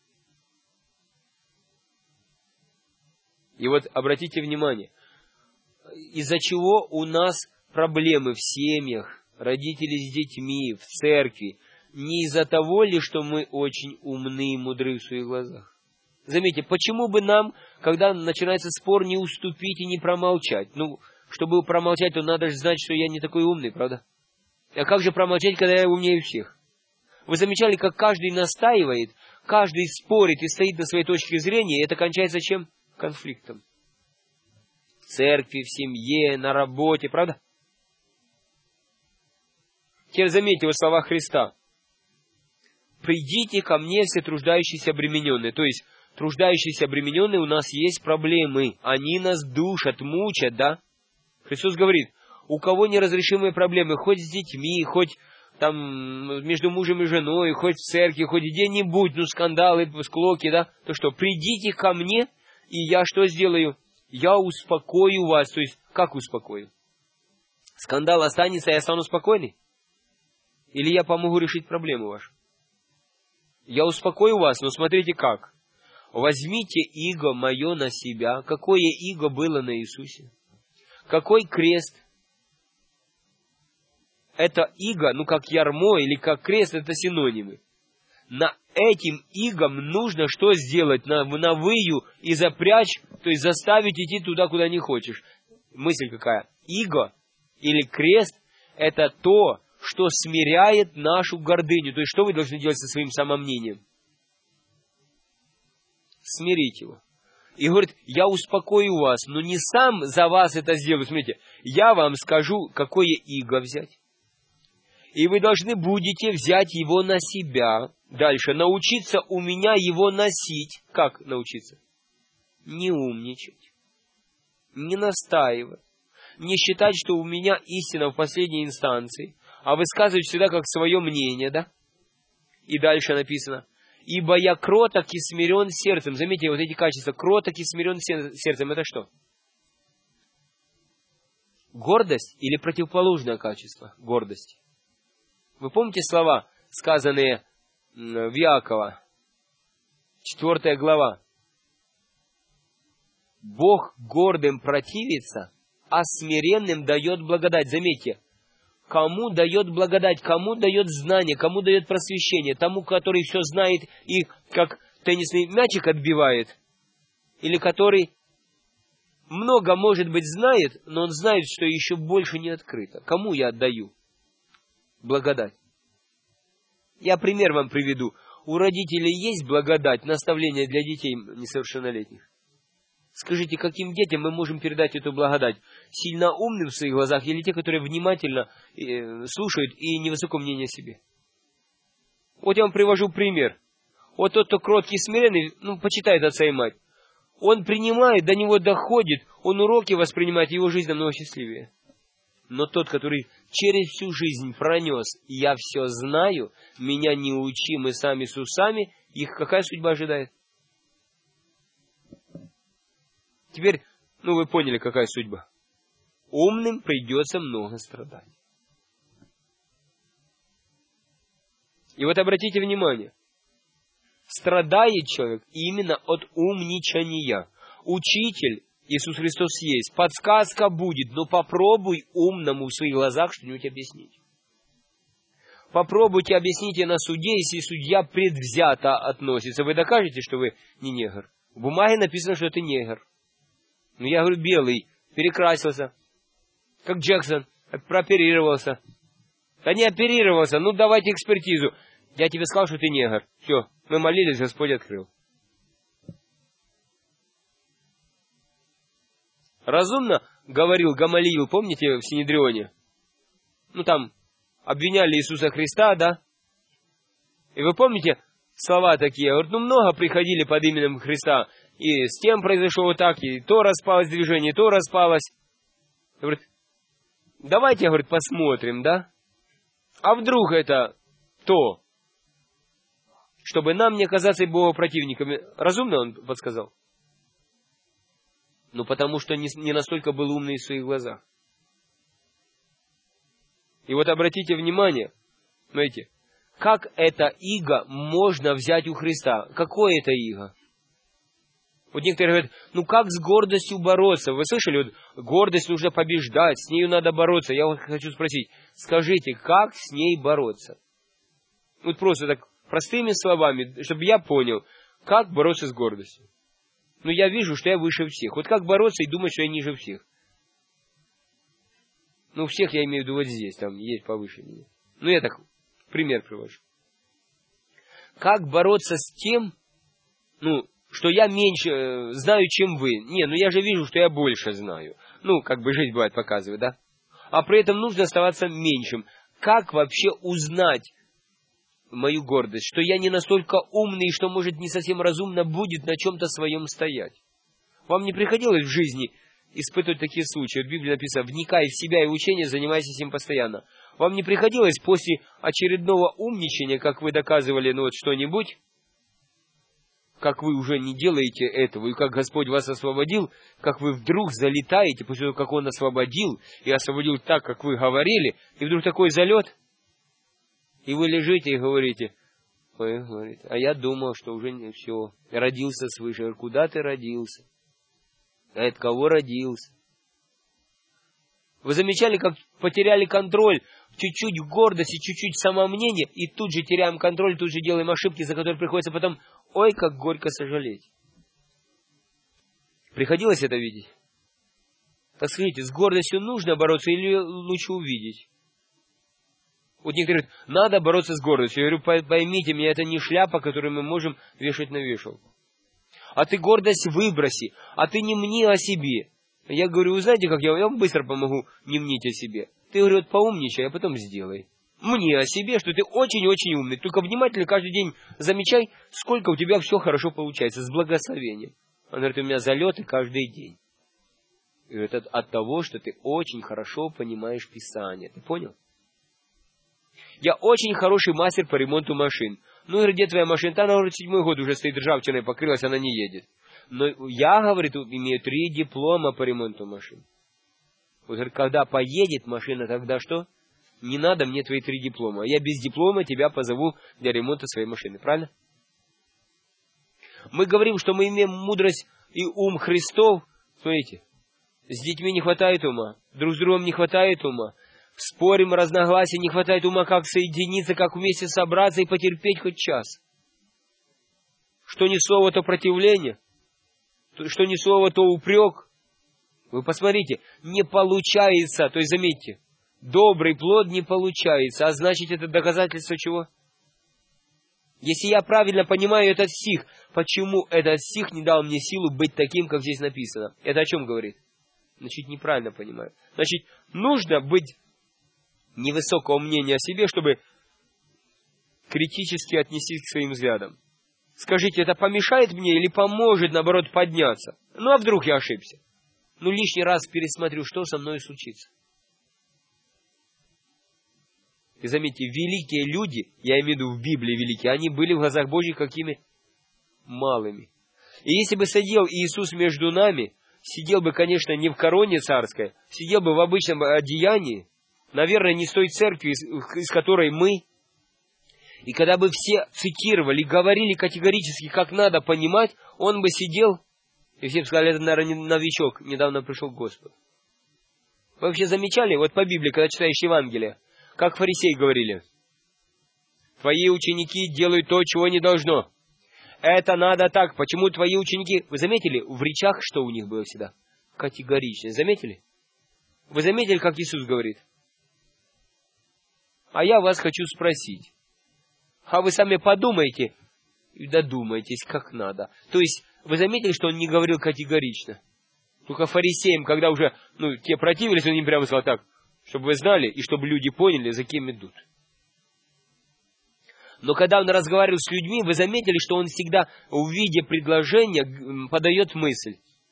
И вот обратите внимание, из-за чего у нас проблемы в семьях, родители с детьми, в церкви, не из-за того ли, что мы очень умны и мудры в своих глазах. Заметьте, почему бы нам, когда начинается спор, не уступить и не промолчать? Ну, чтобы промолчать, то надо же знать, что я не такой умный, правда? А как же промолчать, когда я умнее всех? Вы замечали, как каждый настаивает, каждый спорит и стоит на своей точке зрения, и это кончается чем? Конфликтом. В церкви, в семье, на работе, правда? Теперь заметьте вот слова Христа. «Придите ко мне, все труждающиеся обремененные». То есть, труждающиеся обремененные, у нас есть проблемы. Они нас душат, мучат, да? Христос говорит, у кого неразрешимые проблемы, хоть с детьми, хоть там между мужем и женой, хоть в церкви, хоть где-нибудь, ну, скандалы, склоки, да? То что, придите ко мне, и я что сделаю? Я успокою вас. То есть, как успокою? Скандал останется, я стану спокойный? Или я помогу решить проблему вашу? Я успокою вас, но смотрите как. Возьмите иго мое на себя. Какое иго было на Иисусе? Какой крест? Это иго, ну как ярмо или как крест, это синонимы. На этим игом нужно что сделать? На, на выю и запрячь, то есть заставить идти туда, куда не хочешь. Мысль какая? Иго или крест – это то, что смиряет нашу гордыню. То есть что вы должны делать со своим самомнением? Смирить его. И говорит, я успокою вас, но не сам за вас это сделаю. Смотрите, я вам скажу, какое иго взять. И вы должны будете взять его на себя. Дальше. Научиться у меня его носить. Как научиться? Не умничать. Не настаивать. Не считать, что у меня истина в последней инстанции. А высказывать всегда как свое мнение, да? И дальше написано. Ибо я кроток и смирен сердцем. Заметьте, вот эти качества. Кроток и смирен сердцем. Это что? Гордость или противоположное качество гордости? Вы помните слова, сказанные в Иакова? Четвертая глава. Бог гордым противится, а смиренным дает благодать. Заметьте, кому дает благодать, кому дает знание, кому дает просвещение? Тому, который все знает и как теннисный мячик отбивает? Или который много, может быть, знает, но он знает, что еще больше не открыто? Кому я отдаю благодать? Я пример вам приведу. У родителей есть благодать, наставление для детей несовершеннолетних? Скажите, каким детям мы можем передать эту благодать? Сильно умным в своих глазах или те, которые внимательно э, слушают и невысокое мнение о себе? Вот я вам привожу пример. Вот тот, кто кроткий и смиренный, ну, почитает отца и мать. Он принимает, до него доходит, он уроки воспринимает, его жизнь намного счастливее. Но тот, который через всю жизнь пронес, я все знаю, меня не учи, мы сами с усами, их какая судьба ожидает? Теперь, ну вы поняли, какая судьба. Умным придется много страдать. И вот обратите внимание, страдает человек именно от умничания. Учитель, Иисус Христос есть, подсказка будет, но попробуй умному в своих глазах что-нибудь объяснить. Попробуйте объясните на суде, если судья предвзято относится. Вы докажете, что вы не негр? В бумаге написано, что ты негр. Ну, я говорю, белый, перекрасился, как Джексон, прооперировался. Да не оперировался, ну давайте экспертизу. Я тебе сказал, что ты негр. Все, мы молились, Господь открыл. Разумно говорил Гамалиил, помните, в Синедрионе? Ну, там обвиняли Иисуса Христа, да? И вы помните слова такие? Говорит, ну, много приходили под именем Христа. И с тем произошло вот так, и то распалось движение, и то распалось. Говорит, давайте, говорит, посмотрим, да? А вдруг это то, чтобы нам не оказаться Бога противниками? Разумно он подсказал? Ну, потому что не, не настолько был умный в своих глазах. И вот обратите внимание, смотрите, как это иго можно взять у Христа? Какое это иго? Вот некоторые говорят, ну как с гордостью бороться? Вы слышали, вот гордость нужно побеждать, с нею надо бороться. Я вот хочу спросить, скажите, как с ней бороться? Вот просто так, простыми словами, чтобы я понял, как бороться с гордостью. Ну я вижу, что я выше всех. Вот как бороться и думать, что я ниже всех? Ну всех я имею в виду вот здесь, там есть повыше меня. Ну я так пример привожу. Как бороться с тем, ну, что я меньше э, знаю, чем вы. Не, ну я же вижу, что я больше знаю. Ну, как бы жизнь бывает показывает, да? А при этом нужно оставаться меньшим. Как вообще узнать мою гордость, что я не настолько умный, что, может, не совсем разумно будет на чем-то своем стоять? Вам не приходилось в жизни испытывать такие случаи? В Библии написано, вникай в себя и в учение, занимайся им постоянно. Вам не приходилось после очередного умничания, как вы доказывали, ну вот что-нибудь, как вы уже не делаете этого, и как Господь вас освободил, как вы вдруг залетаете, после того, как Он освободил, и освободил так, как вы говорили, и вдруг такой залет, и вы лежите и говорите, ой, говорит, а я думал, что уже не все, родился свыше. Я говорю, куда ты родился? А от кого родился? Вы замечали, как потеряли контроль, чуть-чуть гордости, чуть-чуть самомнение, и тут же теряем контроль, тут же делаем ошибки, за которые приходится потом, ой, как горько сожалеть. Приходилось это видеть? Так скажите, с гордостью нужно бороться или лучше увидеть? Вот некоторые говорят, надо бороться с гордостью. Я говорю, поймите меня, это не шляпа, которую мы можем вешать на вешалку. А ты гордость выброси, а ты не мни о себе. Я говорю, вы знаете, как я, я вам быстро помогу не мнить о себе. Ты, говорю, вот поумничай, а потом сделай. мне о себе, что ты очень-очень умный. Только внимательно каждый день замечай, сколько у тебя все хорошо получается, с благословением. Он говорит, у меня залеты каждый день. И это от того, что ты очень хорошо понимаешь Писание. Ты понял? Я очень хороший мастер по ремонту машин. Ну, и где твоя машина? Она, говорит, седьмой год уже стоит, ржавчиной покрылась, она не едет. Но я, говорит, имею три диплома по ремонту машин. Вот, говорит, когда поедет машина, тогда что? Не надо мне твои три диплома. Я без диплома тебя позову для ремонта своей машины. Правильно? Мы говорим, что мы имеем мудрость и ум Христов. Смотрите, с детьми не хватает ума, друг с другом не хватает ума. Спорим, разногласий, не хватает ума, как соединиться, как вместе собраться и потерпеть хоть час. Что ни слово, то противление, что ни слово, то упрек. Вы посмотрите, не получается, то есть заметьте, добрый плод не получается, а значит это доказательство чего? Если я правильно понимаю этот стих, почему этот стих не дал мне силу быть таким, как здесь написано? Это о чем говорит? Значит, неправильно понимаю. Значит, нужно быть невысокого мнения о себе, чтобы критически отнестись к своим взглядам. Скажите, это помешает мне или поможет, наоборот, подняться? Ну, а вдруг я ошибся? Ну, лишний раз пересмотрю, что со мной случится. И заметьте, великие люди, я имею в виду в Библии великие, они были в глазах Божьих какими? Малыми. И если бы сидел Иисус между нами, сидел бы, конечно, не в короне царской, сидел бы в обычном одеянии, наверное, не с той церкви, из, из которой мы. И когда бы все цитировали, говорили категорически, как надо понимать, он бы сидел, и все бы сказали, это, наверное, новичок, недавно пришел к Господу. Вы вообще замечали, вот по Библии, когда читаешь Евангелие, как фарисеи говорили, твои ученики делают то, чего не должно. Это надо так. Почему твои ученики... Вы заметили, в речах что у них было всегда? Категорично. Заметили? Вы заметили, как Иисус говорит? А я вас хочу спросить. А вы сами подумайте и додумайтесь, как надо. То есть, вы заметили, что он не говорил категорично? Только фарисеям, когда уже, ну, те противились, он им прямо сказал так, чтобы вы знали, и чтобы люди поняли, за кем идут. Но когда он разговаривал с людьми, вы заметили, что он всегда в виде предложения подает мысль.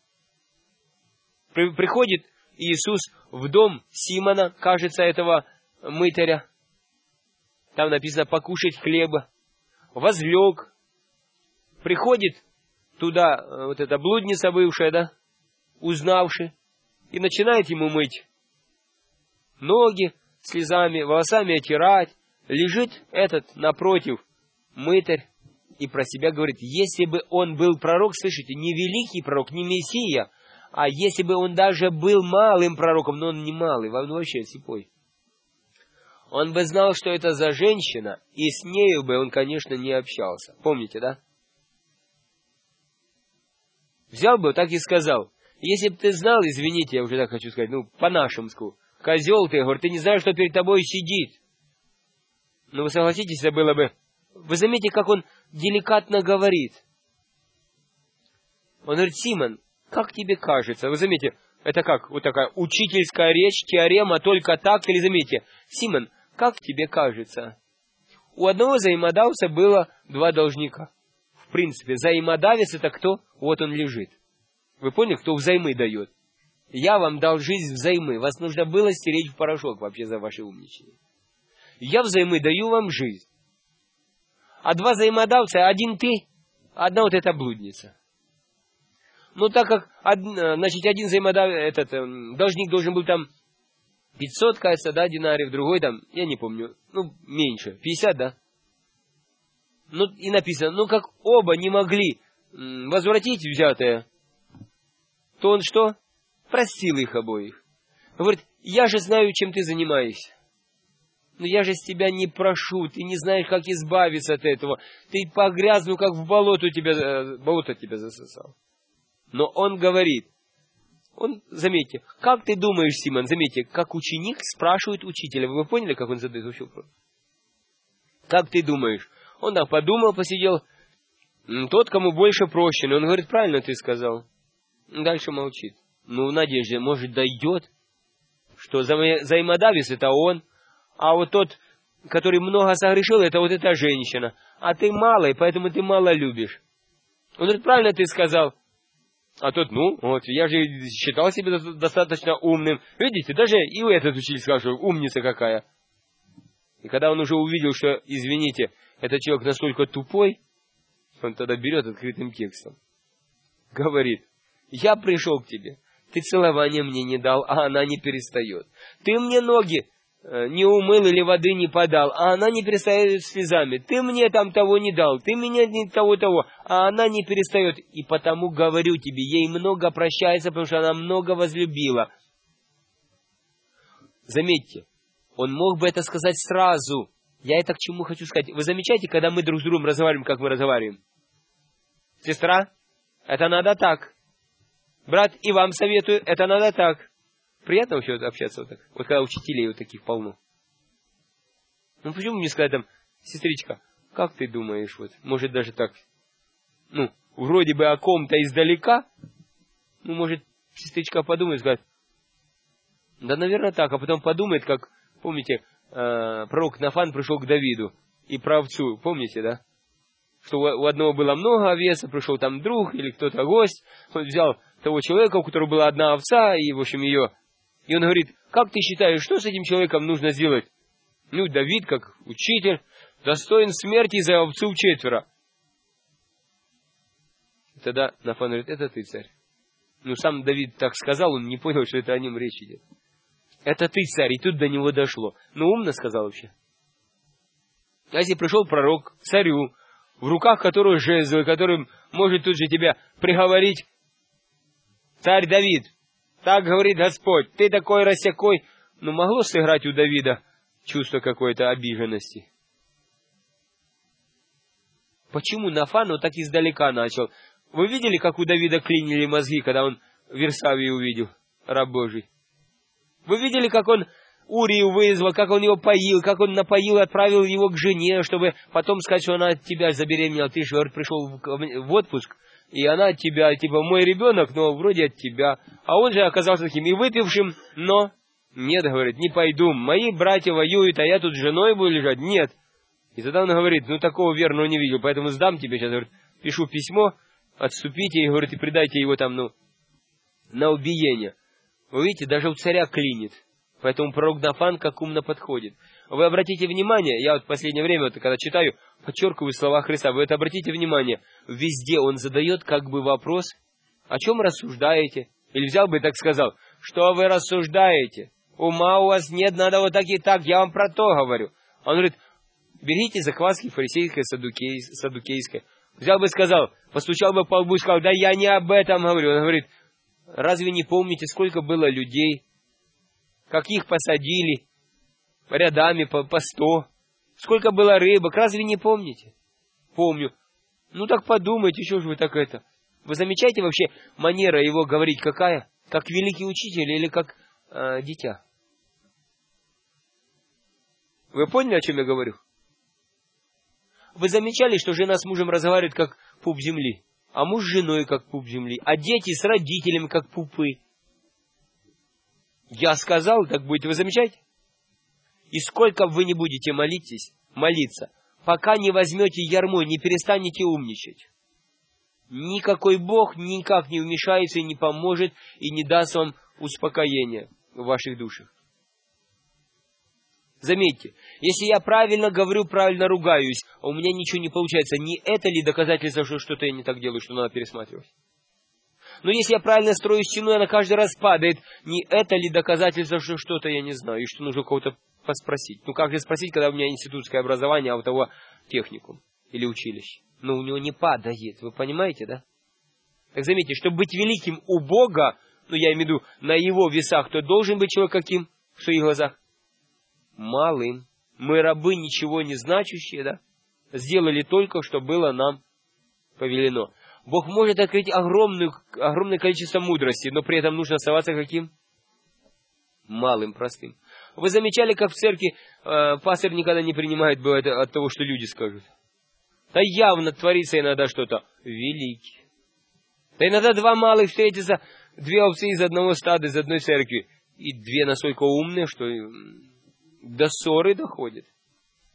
Приходит Иисус в дом Симона, кажется, этого мытаря. Там написано «покушать хлеба». Возлег. Приходит туда вот эта блудница бывшая, да, узнавши, и начинает ему мыть ноги слезами, волосами отирать. Лежит этот напротив мытарь и про себя говорит, если бы он был пророк, слышите, не великий пророк, не Мессия, а если бы он даже был малым пророком, но он не малый, он вообще слепой, он бы знал, что это за женщина, и с нею бы он, конечно, не общался. Помните, да? Взял бы, так и сказал. Если бы ты знал, извините, я уже так хочу сказать, ну, по-нашемску, козел ты, говорит, ты не знаешь, что перед тобой сидит. Ну, вы согласитесь, это было бы... Вы заметите, как он деликатно говорит. Он говорит, Симон, как тебе кажется? Вы заметите, это как? Вот такая учительская речь, теорема, только так. Или заметите, Симон, как тебе кажется? У одного взаимодавца было два должника. В принципе, взаимодавец это кто? Вот он лежит. Вы поняли, кто взаймы дает? Я вам дал жизнь взаймы. Вас нужно было стереть в порошок вообще за ваше умничание. Я взаймы даю вам жизнь. А два взаимодавца, один ты, одна вот эта блудница. Ну, так как, значит, один взаимодав... этот, должник должен был там пятьсот, кажется, да, динариев, другой там, я не помню, ну, меньше, пятьдесят, да? Ну, и написано, ну, как оба не могли возвратить взятое, то он что? Простил их обоих. Говорит, я же знаю, чем ты занимаешься. Но я же с тебя не прошу, ты не знаешь, как избавиться от этого. Ты погрязнул, как в болото тебя, болото тебя засосал. Но он говорит, он, заметьте, как ты думаешь, Симон, заметьте, как ученик спрашивает учителя. Вы поняли, как он задает вообще вопрос? Как ты думаешь? Он так подумал, посидел, тот, кому больше прощено. Он говорит, правильно ты сказал. Дальше молчит. Ну, в надежде, может, дойдет, что взаимодавец это он, а вот тот который много согрешил, это вот эта женщина. А ты мало, и поэтому ты мало любишь. Он говорит, правильно ты сказал. А тот, ну, вот, я же считал себя достаточно умным. Видите, даже и этот учитель сказал, что умница какая. И когда он уже увидел, что, извините, этот человек настолько тупой, он тогда берет открытым текстом. Говорит, я пришел к тебе, ты целования мне не дал, а она не перестает. Ты мне ноги не умыл или воды не подал, а она не перестает слезами. Ты мне там того не дал, ты мне не того-того, а она не перестает. И потому говорю тебе, ей много прощается, потому что она много возлюбила. Заметьте, он мог бы это сказать сразу. Я это к чему хочу сказать. Вы замечаете, когда мы друг с другом разговариваем, как мы разговариваем? Сестра, это надо так. Брат, и вам советую, это надо так. Приятно вообще общаться вот так? Вот когда учителей вот таких полно. Ну почему мне сказать там, сестричка, как ты думаешь, вот, может даже так, ну, вроде бы о ком-то издалека, ну, может, сестричка подумает, скажет, да, наверное, так, а потом подумает, как, помните, э, пророк Нафан пришел к Давиду и про овцу, помните, да? Что у одного было много овец, пришел там друг или кто-то гость, он взял того человека, у которого была одна овца, и, в общем, ее... И он говорит, как ты считаешь, что с этим человеком нужно сделать? Ну, Давид, как учитель, достоин смерти за овцу четверо. Тогда Нафан говорит, это ты, царь. Ну, сам Давид так сказал, он не понял, что это о нем речь идет. Это ты, царь, и тут до него дошло. Ну, умно сказал вообще. А если пришел пророк к царю, в руках которого жезл, которым может тут же тебя приговорить, царь Давид, так говорит Господь, ты такой рассякой. Ну, могло сыграть у Давида чувство какой-то обиженности. Почему Нафан вот так издалека начал? Вы видели, как у Давида клинили мозги, когда он Версавию увидел, раб Божий? Вы видели, как он Урию вызвал, как он его поил, как он напоил, отправил его к жене, чтобы потом сказать, что она от тебя забеременела. Ты же, говорит, пришел в отпуск, и она от тебя, типа, мой ребенок, но вроде от тебя. А он же оказался таким и выпившим, но... Нет, говорит, не пойду, мои братья воюют, а я тут с женой буду лежать. Нет. И тогда он говорит, ну, такого верного не видел, поэтому сдам тебе сейчас, говорит, пишу письмо, отступите, и, говорит, и предайте его там, ну, на убиение. Вы видите, даже у царя клинит. Поэтому пророк Нафан как умно подходит. Вы обратите внимание, я вот в последнее время, вот, когда читаю, подчеркиваю слова Христа, вы это обратите внимание, везде он задает как бы вопрос, о чем рассуждаете? Или взял бы и так сказал, что вы рассуждаете? Ума у вас нет, надо вот так и так, я вам про то говорю. Он говорит, берите закваски фарисейской, садукей, садукейской. Взял бы и сказал, постучал бы по лбу и сказал, да я не об этом говорю. Он говорит, разве не помните, сколько было людей, как их посадили рядами по, по сто? Сколько было рыбок, разве не помните? Помню. Ну так подумайте, что же вы так это? Вы замечаете вообще манера его говорить какая? Как великий учитель или как э, дитя? Вы поняли, о чем я говорю? Вы замечали, что жена с мужем разговаривает как пуп земли, а муж с женой как пуп земли, а дети с родителями как пупы? Я сказал, так будете, вы замечаете? И сколько вы не будете молитесь, молиться, пока не возьмете ярмо, не перестанете умничать. Никакой Бог никак не вмешается и не поможет, и не даст вам успокоения в ваших душах. Заметьте, если я правильно говорю, правильно ругаюсь, а у меня ничего не получается, не это ли доказательство, что что-то я не так делаю, что надо пересматривать? Но если я правильно строю стену, и она каждый раз падает, не это ли доказательство, что что-то я не знаю, и что нужно кого-то поспросить? Ну как же спросить, когда у меня институтское образование, а у того техникум или училище? Но у него не падает, вы понимаете, да? Так заметьте, чтобы быть великим у Бога, ну я имею в виду на его весах, то должен быть человек каким в своих глазах? Малым. Мы рабы, ничего не значащие, да? Сделали только, что было нам повелено. Бог может открыть огромную, огромное количество мудрости, но при этом нужно оставаться каким? Малым, простым. Вы замечали, как в церкви э, пастор никогда не принимает бывает, от того, что люди скажут? Да явно творится иногда что-то великий. Да иногда два малых встретятся, две овцы из одного стада, из одной церкви. И две настолько умные, что до ссоры доходит.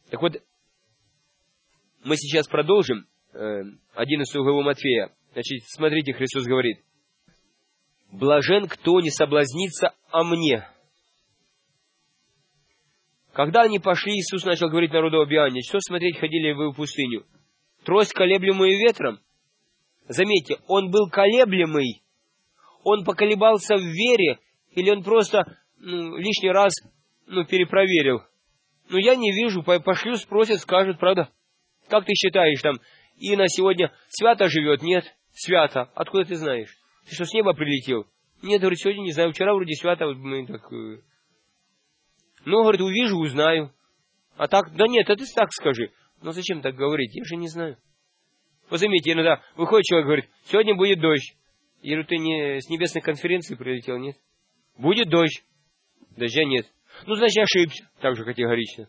Так вот, мы сейчас продолжим одиннадцатую главу Матфея. Значит, смотрите, Христос говорит: «Блажен, кто не соблазнится о мне». Когда они пошли, Иисус начал говорить народу об Иоанне: что смотреть ходили вы в пустыню? Трость, колеблемую ветром? Заметьте, он был колеблемый. Он поколебался в вере, или он просто ну, лишний раз ну, перепроверил? Ну, я не вижу, пошлю, спросят, скажут, правда? Как ты считаешь, там, Инна сегодня свято живет? Нет, свято. Откуда ты знаешь? Ты что, с неба прилетел? Нет, говорит, сегодня не знаю, вчера вроде свято. Вот мы так... Ну, говорит, увижу, узнаю. А так, да нет, это ты так скажи. Ну, зачем так говорить? Я же не знаю. Вот заметьте, иногда выходит человек, говорит, сегодня будет дождь. Я говорю, ты не с небесной конференции прилетел, нет? Будет дождь. Дождя нет. Ну, значит, ошибся. Так же категорично.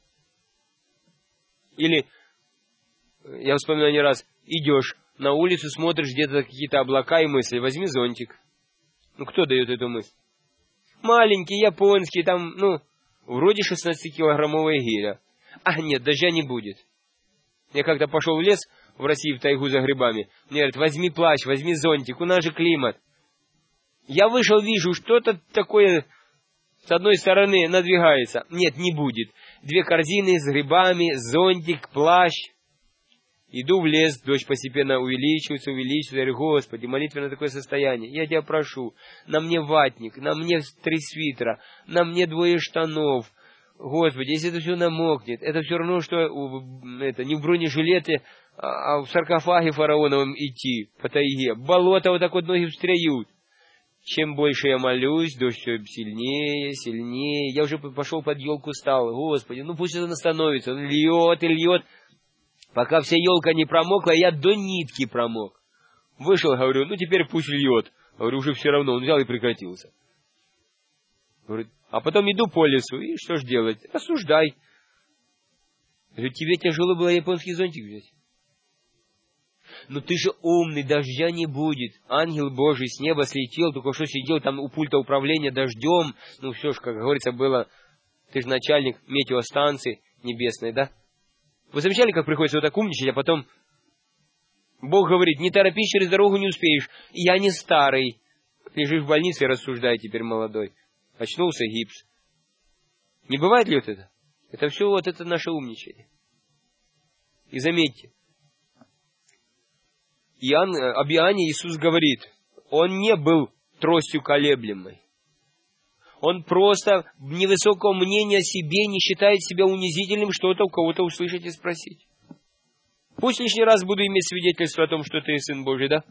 Или, я вспоминаю не раз, идешь на улицу, смотришь где-то какие-то облака и мысли. Возьми зонтик. Ну, кто дает эту мысль? Маленький, японский, там, ну, вроде шестнадцатикилограммовая гиря. А, нет, дождя не будет. Я как-то пошел в лес в России, в тайгу за грибами. Мне говорят, возьми плащ, возьми зонтик, у нас же климат. Я вышел, вижу, что-то такое с одной стороны надвигается. Нет, не будет. Две корзины с грибами, зонтик, плащ. Иду в лес, дождь постепенно увеличивается, увеличивается. Я говорю, Господи, молитвенное такое состояние. Я тебя прошу, на мне ватник, на мне три свитера, на мне двое штанов. Господи, если это все намокнет, это все равно, что это, не в бронежилете, а в саркофаге фараоновом идти по тайге. Болото вот так вот ноги встряют. Чем больше я молюсь, дождь все сильнее, сильнее. Я уже пошел под елку, стал. Господи, ну пусть он остановится. Он льет и льет. Пока вся елка не промокла, я до нитки промок. Вышел, говорю, ну теперь пусть льет. Говорю, уже все равно. Он взял и прекратился. Говорит, а потом иду по лесу, и что ж делать? Рассуждай. Говорю, тебе тяжело было японский зонтик взять? Ну ты же умный, дождя не будет. Ангел Божий с неба слетел, только что сидел там у пульта управления дождем. Ну все ж, как говорится, было... Ты же начальник метеостанции небесной, да? Вы замечали, как приходится вот так умничать, а потом... Бог говорит, не торопись, через дорогу не успеешь. Я не старый. Лежишь в больнице и рассуждай теперь молодой. Очнулся гипс. Не бывает ли вот это? Это все вот это наше умничание. И заметьте, Иоанн, об Иоанне Иисус говорит, он не был тростью колеблемой. Он просто невысокого мнения о себе, не считает себя унизительным что-то у кого-то услышать и спросить. Пусть лишний раз буду иметь свидетельство о том, что ты Сын Божий, да?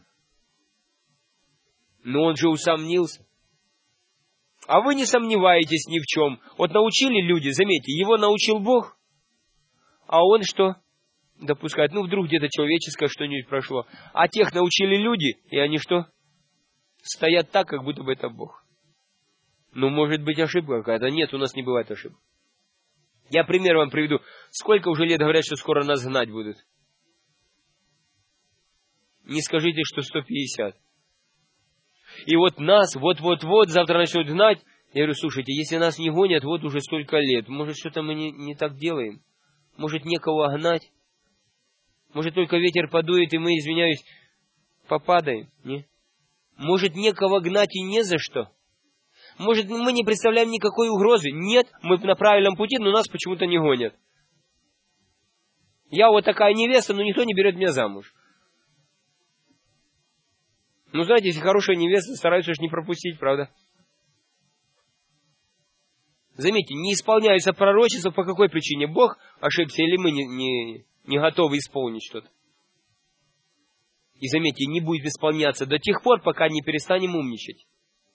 Но он же усомнился. А вы не сомневаетесь ни в чем. Вот научили люди, заметьте, его научил Бог, а он что? Допускает, ну вдруг где-то человеческое что-нибудь прошло. А тех научили люди, и они что? Стоят так, как будто бы это Бог. Ну, может быть, ошибка какая-то. Нет, у нас не бывает ошибок. Я пример вам приведу. Сколько уже лет говорят, что скоро нас гнать будут? Не скажите, что сто пятьдесят. И вот нас, вот-вот-вот, завтра начнут гнать. Я говорю, слушайте, если нас не гонят, вот уже столько лет, может, что-то мы не, не так делаем? Может, некого гнать? Может, только ветер подует, и мы, извиняюсь, попадаем? Не? Может, некого гнать и не за что? Может, мы не представляем никакой угрозы? Нет, мы на правильном пути, но нас почему-то не гонят. Я вот такая невеста, но никто не берет меня замуж. Ну, знаете, если хорошая невеста, стараются же не пропустить, правда? Заметьте, не исполняются пророчества по какой причине? Бог ошибся или мы не, не, не готовы исполнить что-то? И заметьте, не будет исполняться до тех пор, пока не перестанем умничать.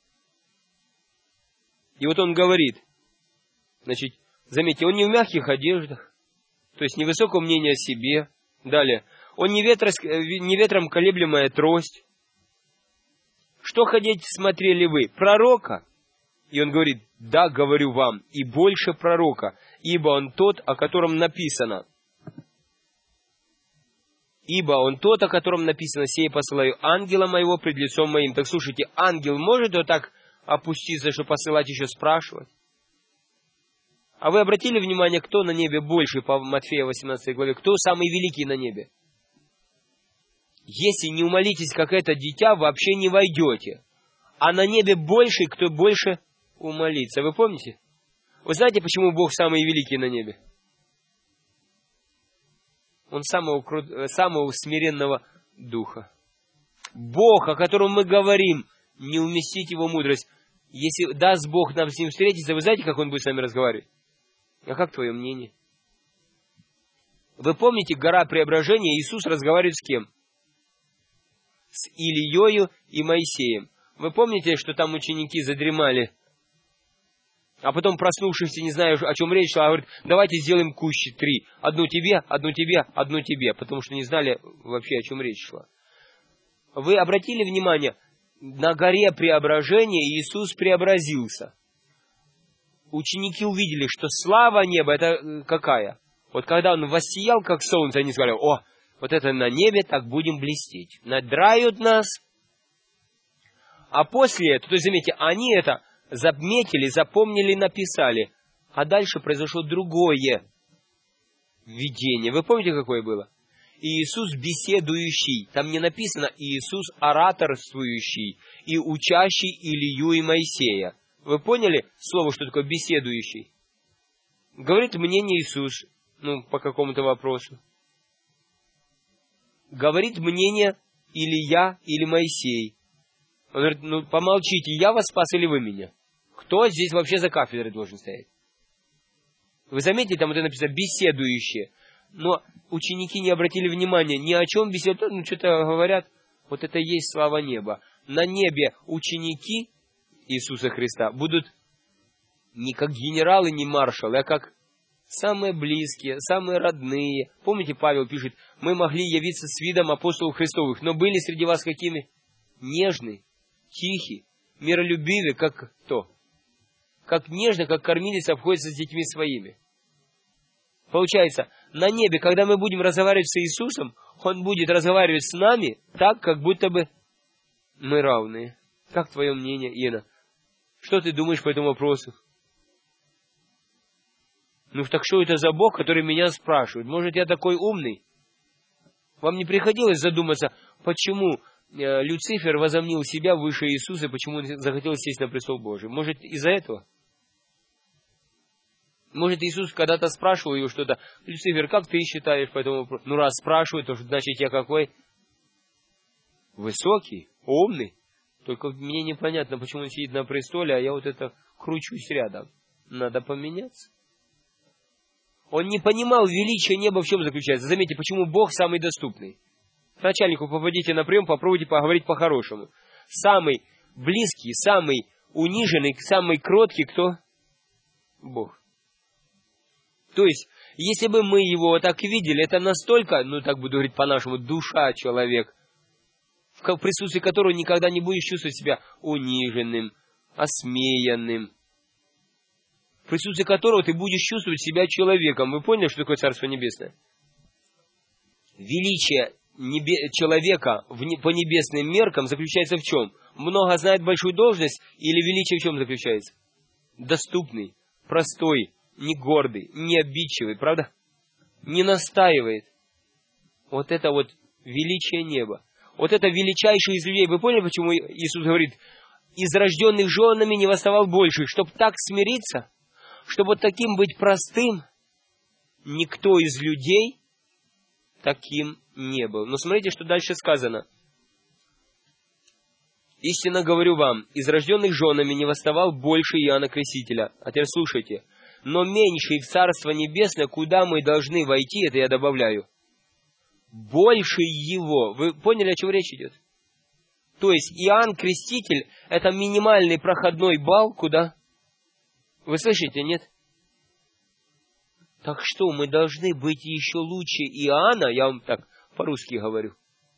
И вот он говорит, значит, заметьте, он не в мягких одеждах, то есть невысокого мнения о себе. Далее, он не, ветро, не ветром колеблемая трость. Что хотите, смотрели вы? Пророка? И он говорит, да, говорю вам, и больше пророка, ибо он тот, о котором написано. Ибо он тот, о котором написано, сей посылаю ангела моего пред лицом моим. Так слушайте, ангел может вот так опуститься, что посылать еще спрашивать? А вы обратили внимание, кто на небе больше по Матфея восемнадцатой главе? Кто самый великий на небе? Если не умолитесь, как это дитя, вообще не войдете. А на небе больше, кто больше умолится. Вы помните? Вы знаете, почему Бог самый великий на небе? Он самого, самого смиренного духа. Бог, о котором мы говорим, не уместить его мудрость. Если даст Бог нам с ним встретиться, вы знаете, как он будет с нами разговаривать? А как твое мнение? Вы помните, гора Преображения, Иисус разговаривает с кем? С Илиёю и Моисеем. Вы помните, что там ученики задремали? А потом, проснувшись, не знаю, о чем речь шла, говорит, давайте сделаем кущи три. Одну тебе, одну тебе, одну тебе. Потому что не знали вообще, о чем речь шла. Вы обратили внимание, на горе Преображения Иисус преобразился. Ученики увидели, что слава неба, это какая? Вот когда Он воссиял, как солнце, они сказали, о, вот это на небе так будем блестеть. Надрают нас. А после этого, то есть, заметьте, они это заметили, запомнили, написали. А дальше произошло другое видение. Вы помните, какое было? Иисус беседующий. Там не написано Иисус ораторствующий и учащий Илью и Моисея. Вы поняли слово, что такое беседующий? Говорит мнение Иисус, ну, по какому-то вопросу. Говорит мнение Илья или Моисей. Он говорит, ну, помолчите, я вас спас или вы меня? Кто здесь вообще за кафедрой должен стоять? Вы заметите, там вот это написано «беседующие». Но ученики не обратили внимания ни о чем беседуют, ну, что-то говорят. Вот это и есть слава неба. На небе ученики Иисуса Христа будут не как генералы, не маршалы, а как самые близкие, самые родные. Помните, Павел пишет, мы могли явиться с видом апостолов Христовых, но были среди вас какими? Нежные, тихие, миролюбивые, как кто? Как нежно, как кормилец обходится с детьми своими. Получается, на небе, когда мы будем разговаривать с Иисусом, Он будет разговаривать с нами так, как будто бы мы равные. Как твое мнение, Ина? Что ты думаешь по этому вопросу? Ну так что это за Бог, который меня спрашивает? Может, я такой умный? Вам не приходилось задуматься, почему э, Люцифер возомнил себя выше Иисуса, почему он захотел сесть на престол Божий? Может, из-за этого? Может, Иисус когда-то спрашивал его что-то, Люцифер, как ты считаешь по этому вопросу? Ну, раз спрашивает, то значит, я какой? Высокий, умный. Только мне непонятно, почему он сидит на престоле, а я вот это кручусь рядом. Надо поменяться. Он не понимал величия неба в чем заключается. Заметьте, почему Бог самый доступный. К начальнику попадите на прием, попробуйте поговорить по-хорошему. Самый близкий, самый униженный, самый кроткий кто? Бог. То есть, если бы мы его вот так видели, это настолько, ну так буду говорить по-нашему, душа человек, в присутствии которого никогда не будешь чувствовать себя униженным, осмеянным, в присутствии которого ты будешь чувствовать себя человеком. Вы поняли, что такое Царство Небесное? Величие небе... человека в не... по небесным меркам заключается в чем? Много знает большую должность, или величие в чем заключается? Доступный, простой, не гордый, не обидчивый, правда? Не настаивает. Вот это вот величие неба. Вот это величайший из людей. Вы поняли, почему Иисус говорит, из рожденных женами не восставал больше? Чтобы так смириться, чтобы вот таким быть простым, никто из людей таким не был. Но смотрите, что дальше сказано. Истинно говорю вам, из рожденных женами не восставал больше Иоанна Крестителя. А теперь слушайте. Но меньший в Царство Небесное, куда мы должны войти, это я добавляю, больше его. Вы поняли, о чем речь идет? То есть Иоанн Креститель – это минимальный проходной балл, куда? Вы слышите, нет? Так что, мы должны быть еще лучше Иоанна, я вам так по-русски говорю.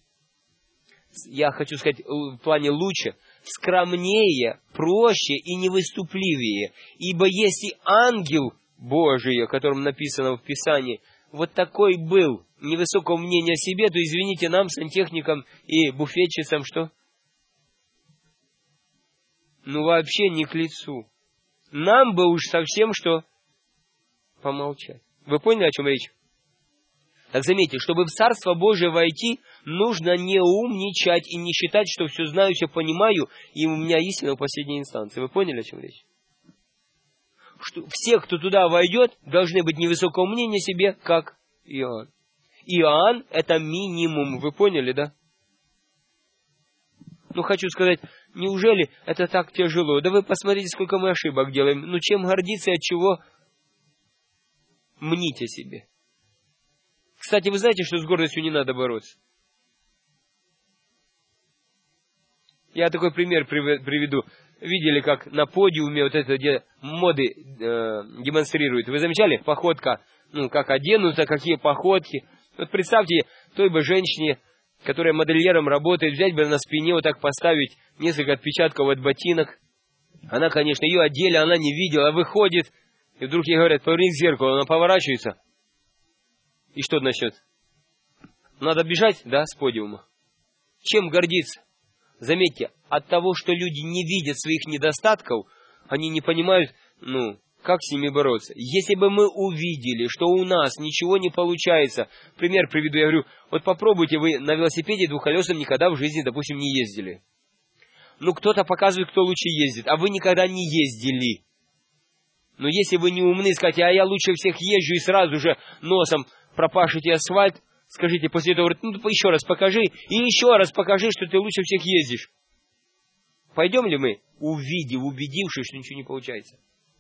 Я хочу сказать в плане лучше, скромнее, проще и невыступливее. Ибо если ангел Божий, о котором написано в Писании, вот такой был, невысокого мнения о себе, то, извините, нам, сантехникам и буфетчицам, что? Ну, вообще не к лицу. Нам бы уж совсем что? помолчать. Вы поняли, о чем речь? Так заметьте, чтобы в Царство Божие войти, нужно не умничать и не считать, что все знаю, все понимаю, и у меня истина в последней инстанции. Вы поняли, о чем речь? Что все, кто туда войдет, должны быть невысокого мнения о себе, как Иоанн. Иоанн – это минимум. Вы поняли, да? Ну, хочу сказать, неужели это так тяжело? Да вы посмотрите, сколько мы ошибок делаем. Ну, чем гордиться и от чего мнить о себе? Кстати, вы знаете, что с гордостью не надо бороться? Я такой пример приведу. Видели, как на подиуме вот это, где моды э, демонстрируют. Вы замечали? Походка, ну, как оденутся, какие походки. Вот представьте, той бы женщине, которая модельером работает, взять бы на спине вот так поставить несколько отпечатков от ботинок. Она, конечно, ее одели, она не видела, выходит, и вдруг ей говорят, повернись к зеркалу, она поворачивается. И что начнет? Надо бежать, да, с подиума? Чем гордиться? Заметьте, от того, что люди не видят своих недостатков, они не понимают, ну, как с ними бороться. Если бы мы увидели, что у нас ничего не получается, пример приведу, я говорю, вот попробуйте, вы на велосипеде двухколесном никогда в жизни, допустим, не ездили. Ну, кто-то показывает, кто лучше ездит, а вы никогда не ездили. Но если вы не умны, скажете, а я лучше всех езжу и сразу же носом пропашите асфальт, скажите после этого, ну, еще раз покажи, и еще раз покажи, что ты лучше всех ездишь. Пойдем ли мы, увидев, убедившись, что ничего не получается?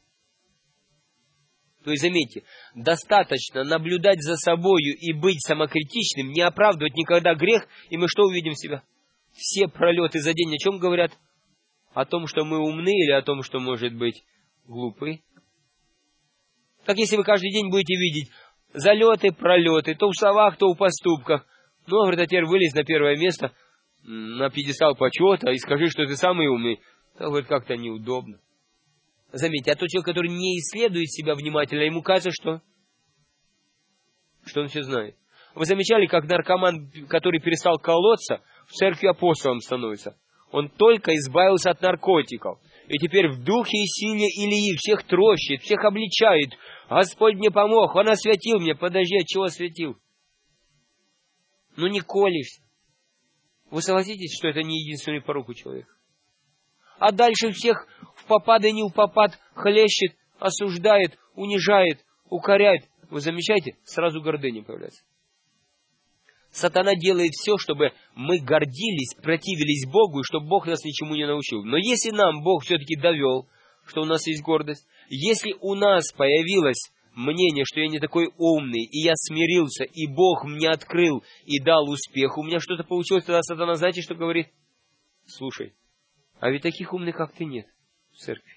То есть, заметьте, достаточно наблюдать за собою и быть самокритичным, не оправдывать никогда грех, и мы что увидим в себя? Все пролеты за день о чем говорят? О том, что мы умны, или о том, что, может быть, глупы? Так если вы каждый день будете видеть залеты, пролеты, то в словах, то в поступках, ну, говорит, а теперь вылезь на первое место, на пьедестал почета, и скажи, что ты самый умный, то, говорит, как-то неудобно. Заметьте, а тот человек, который не исследует себя внимательно, ему кажется, что? Что он все знает. Вы замечали, как наркоман, который перестал колоться, в церкви апостолом становится? Он только избавился от наркотиков. И теперь в духе и силе Илии всех трощит, всех обличает. Господь мне помог, Он осветил меня. Подожди, от чего осветил? Ну не колешься. Вы согласитесь, что это не единственный порок у человека? А дальше всех в попад и не в попад хлещет, осуждает, унижает, укоряет. Вы замечаете? Сразу гордыня появляется. Сатана делает все, чтобы мы гордились, противились Богу, и чтобы Бог нас ничему не научил. Но если нам Бог все-таки довел, что у нас есть гордость, если у нас появилось мнение, что я не такой умный, и я смирился, и Бог мне открыл и дал успех, у меня что-то получилось, тогда Сатана, знаете, что говорит? Слушай, а ведь таких умных, как ты, нет в церкви.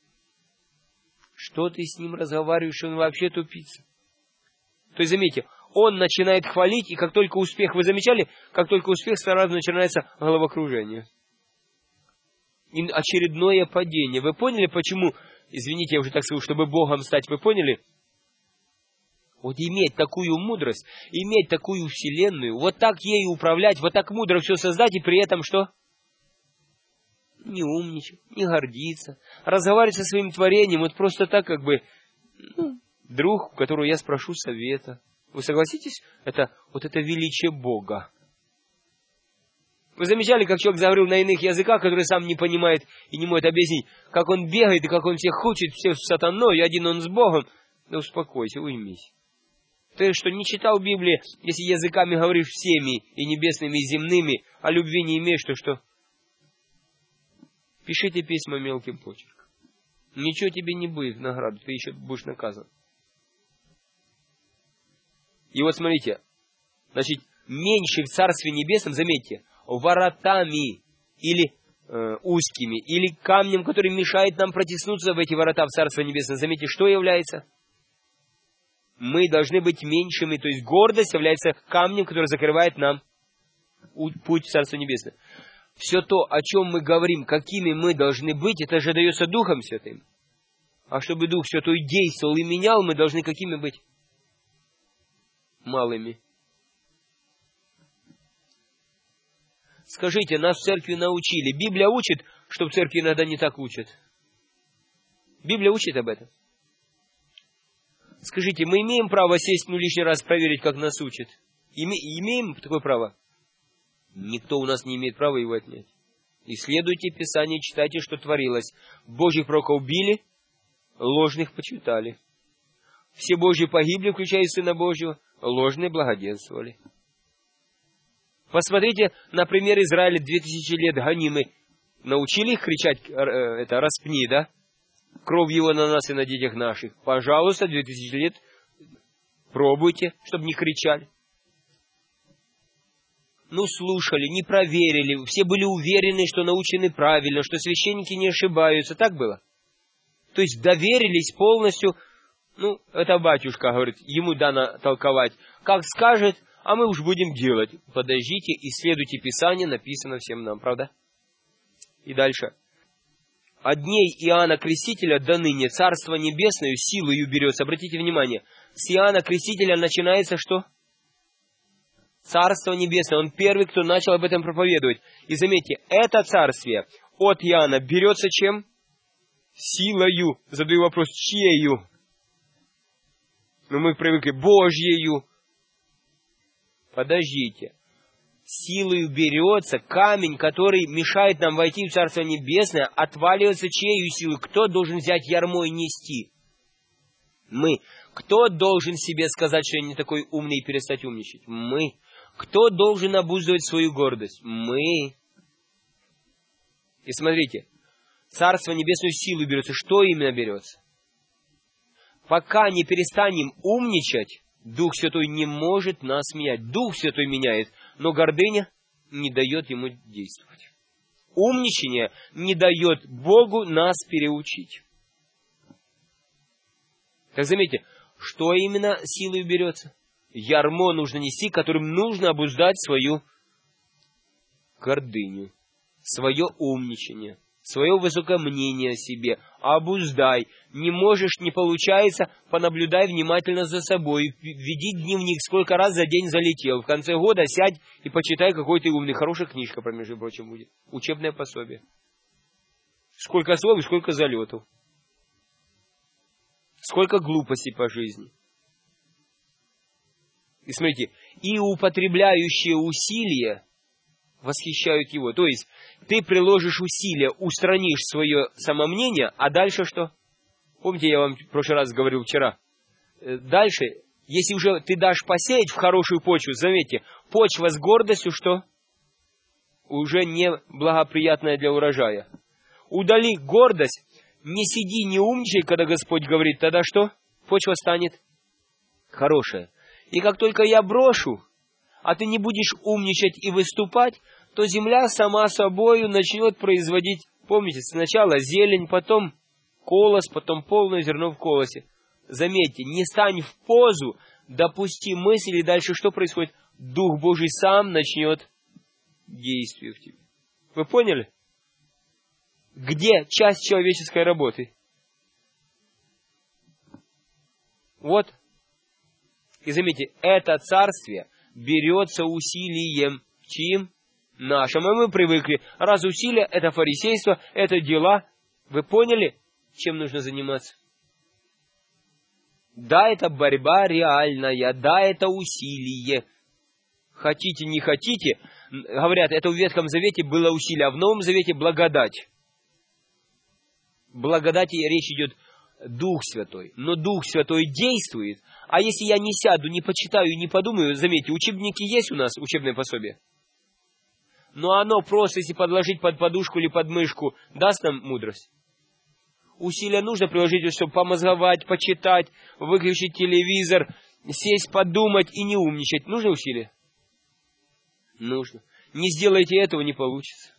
Что ты с ним разговариваешь, он вообще тупица. То есть, заметьте, он начинает хвалить, и как только успех, вы замечали, как только успех, сразу начинается головокружение. И очередное падение. Вы поняли, почему, извините, я уже так скажу, чтобы Богом стать, вы поняли? Вот иметь такую мудрость, иметь такую вселенную, вот так ею управлять, вот так мудро все создать, и при этом что? Не умничать, не гордиться, разговаривать со своим творением, вот просто так, как бы, ну, друг, у которого я спрошу совета. Вы согласитесь? Это вот это величие Бога. Вы замечали, как человек заговорил на иных языках, который сам не понимает и не может объяснить, как он бегает и как он всех хочет, всех с сатаной, и один он с Богом? Да успокойся, уймись. Ты что, не читал Библии, если языками говоришь всеми, и небесными, и земными, а любви не имеешь, то что? Пишите письма мелким почерком. Ничего тебе не будет в награду, ты еще будешь наказан. И вот смотрите, значит, меньший в Царстве Небесном, заметьте, воротами или э, узкими, или камнем, который мешает нам протиснуться в эти ворота в Царство Небесное, заметьте, что является? Мы должны быть меньшими, то есть гордость является камнем, который закрывает нам путь в Царство Небесное. Все то, о чем мы говорим, какими мы должны быть, это же дается Духом Святым. А чтобы Дух Святой действовал и менял, мы должны какими быть? Малыми. Скажите, нас в церкви научили. Библия учит, что в церкви иногда не так учат. Библия учит об этом. Скажите, мы имеем право сесть, ну, лишний раз проверить, как нас учат? Име, имеем такое право? Никто у нас не имеет права его отнять. Исследуйте Писание, читайте, что творилось. Божьих пророков убили, ложных почитали. Все Божьи погибли, включая Сына Божьего, ложные благоденствовали. Посмотрите, например, Израиль две тысячи лет гонимы. Научили их кричать, это, распни, да? Кровь его на нас и на детях наших. Пожалуйста, две тысячи лет пробуйте, чтобы не кричали. Ну, слушали, не проверили, все были уверены, что научены правильно, что священники не ошибаются. Так было? То есть доверились полностью. Ну, это батюшка, говорит, ему дано толковать. Как скажет, а мы уж будем делать. Подождите, исследуйте Писание, написано всем нам, правда? И дальше. От дней Иоанна Крестителя до ныне Царство Небесное силою берется. Обратите внимание, с Иоанна Крестителя начинается что? Царство Небесное. Он первый, кто начал об этом проповедовать. И заметьте, это царствие от Иоанна берется чем? Силою. Задаю вопрос, чьею? Ну, мы привыкли, Божьею. Подождите. Силою берется камень, который мешает нам войти в Царство Небесное, отваливается чьею силой? Кто должен взять ярмо и нести? Мы. Кто должен себе сказать, что я не такой умный, и перестать умничать? Мы. Кто должен обуздывать свою гордость? Мы. И смотрите, Царство Небесную силу берется. Что именно берется? Пока не перестанем умничать, Дух Святой не может нас менять. Дух Святой меняет, но гордыня не дает ему действовать. Умничание не дает Богу нас переучить. Так заметьте, что именно силой берется? Ярмо нужно нести, которым нужно обуздать свою гордыню, свое умничание, свое высокое мнение о себе. Обуздай. Не можешь, не получается, понаблюдай внимательно за собой. Веди дневник, сколько раз за день залетел. В конце года сядь и почитай, какой ты умный. Хорошая книжка, между прочим, будет. Учебное пособие. Сколько слов и сколько залетов. Сколько глупостей по жизни. И смотрите, и употребляющие усилия восхищают его. То есть, ты приложишь усилия, устранишь свое самомнение, а дальше что? Помните, я вам в прошлый раз говорил вчера. Дальше, если уже ты дашь посеять в хорошую почву, заметьте, почва с гордостью что? Уже не благоприятная для урожая. Удали гордость, не сиди, не умничай, когда Господь говорит, тогда что? Почва станет хорошая. И как только я брошу, а ты не будешь умничать и выступать, то земля сама собою начнет производить, помните, сначала зелень, потом колос, потом полное зерно в колосе. Заметьте, не стань в позу, допусти мысль, и дальше что происходит? Дух Божий сам начнет действие в тебе. Вы поняли? Где часть человеческой работы? Вот. И заметьте, это царствие берется усилием чьим? Нашим. И мы привыкли. Раз усилия, это фарисейство, это дела. Вы поняли, чем нужно заниматься? Да, это борьба реальная. Да, это усилие. Хотите, не хотите. Говорят, это в Ветхом Завете было усилие, а в Новом Завете благодать. Благодати речь идет Дух Святой. Но Дух Святой действует. А если я не сяду, не почитаю, не подумаю, заметьте, учебники есть у нас, учебное пособие. Но оно просто, если подложить под подушку или под мышку, даст нам мудрость. Усилия нужно приложить, чтобы помозговать, почитать, выключить телевизор, сесть, подумать и не умничать. Нужно усилия? Нужно. Не сделайте этого, не получится.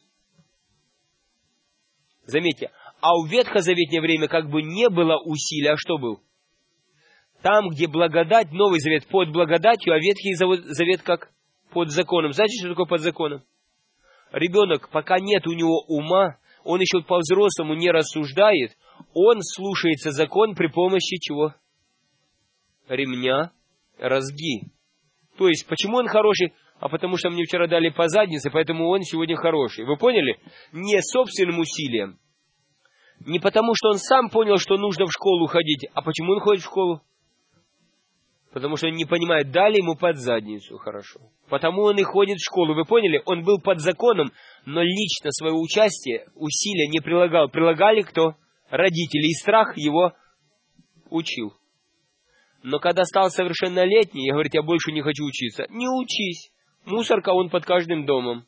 Заметьте, а в ветхозаветное время как бы не было усилия, а что был? Там, где благодать, Новый Завет под благодатью, а Ветхий Завет как под законом. Знаете, что такое под законом? Ребенок, пока нет у него ума, он еще по-взрослому не рассуждает, он слушается закон при помощи чего? Ремня, розги. То есть, почему он хороший? А потому что мне вчера дали по заднице, поэтому он сегодня хороший. Вы поняли? Не собственным усилием. Не потому, что он сам понял, что нужно в школу ходить. А почему он ходит в школу? Потому что он не понимает, дали ему под задницу хорошо. Потому он и ходит в школу. Вы поняли? Он был под законом, но лично свое участие, усилия не прилагал. Прилагали кто? Родители. И страх его учил. Но когда стал совершеннолетний, я говорю, я больше не хочу учиться. Не учись. Мусорка, он под каждым домом.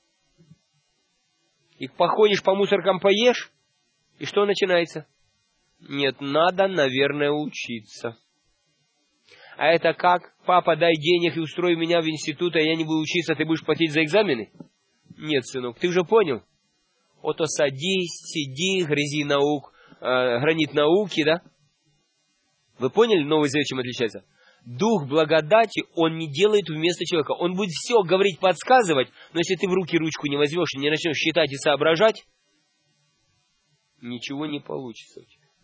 И походишь по мусоркам, поешь, и что начинается? Нет, надо, наверное, учиться. А это как? Папа, дай денег и устрой меня в институт, а я не буду учиться, ты будешь платить за экзамены? Нет, сынок, ты уже понял? Ото садись, сиди, грязи наук, э, гранит науки, да? Вы поняли, Новый Завет чем отличается? Дух благодати, он не делает вместо человека. Он будет все говорить, подсказывать, но если ты в руки ручку не возьмешь и не начнешь считать и соображать, ничего не получится у тебя.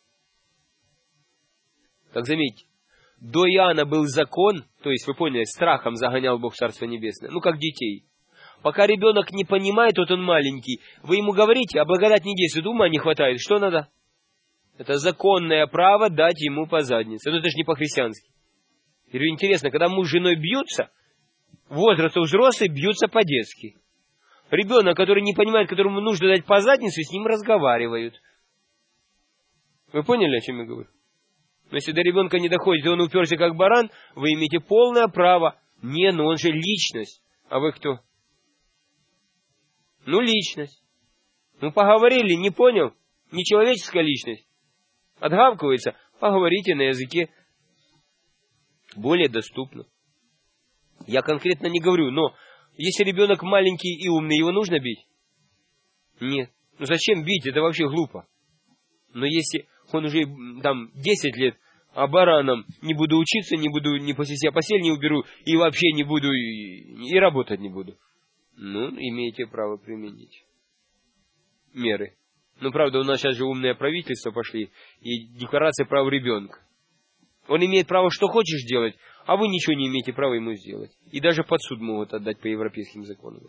Так заметьте, до Иоанна был закон, то есть, вы поняли, страхом загонял Бог в Царство Небесное, ну как детей. Пока ребенок не понимает, вот он маленький, вы ему говорите, а благодать не действует, ума не хватает, что надо? Это законное право дать ему по заднице. Ну это же не по-христиански. И интересно, когда муж с женой бьются, возраст взрослый бьются по-детски. Ребенок, который не понимает, которому нужно дать по заднице, с ним разговаривают. Вы поняли, о чем я говорю? Но если до ребенка не доходит, и он уперся как баран, вы имеете полное право. Не, ну он же личность. А вы кто? Ну, личность. Ну, поговорили, не понял? Не человеческая личность. Отгавкивается, поговорите на языке более доступно. Я конкретно не говорю, но если ребенок маленький и умный, его нужно бить? Нет. Ну зачем бить? Это вообще глупо. Но если он уже там десять лет, а бараном не буду учиться, не буду ни после себя постель не уберу, и вообще не буду, и, и работать не буду. Ну, имеете право применить меры. Ну, правда, у нас сейчас же умное правительство пошли, и декларация прав ребенка. Он имеет право что хочешь делать, а вы ничего не имеете права ему сделать. И даже под суд могут отдать по европейским законам.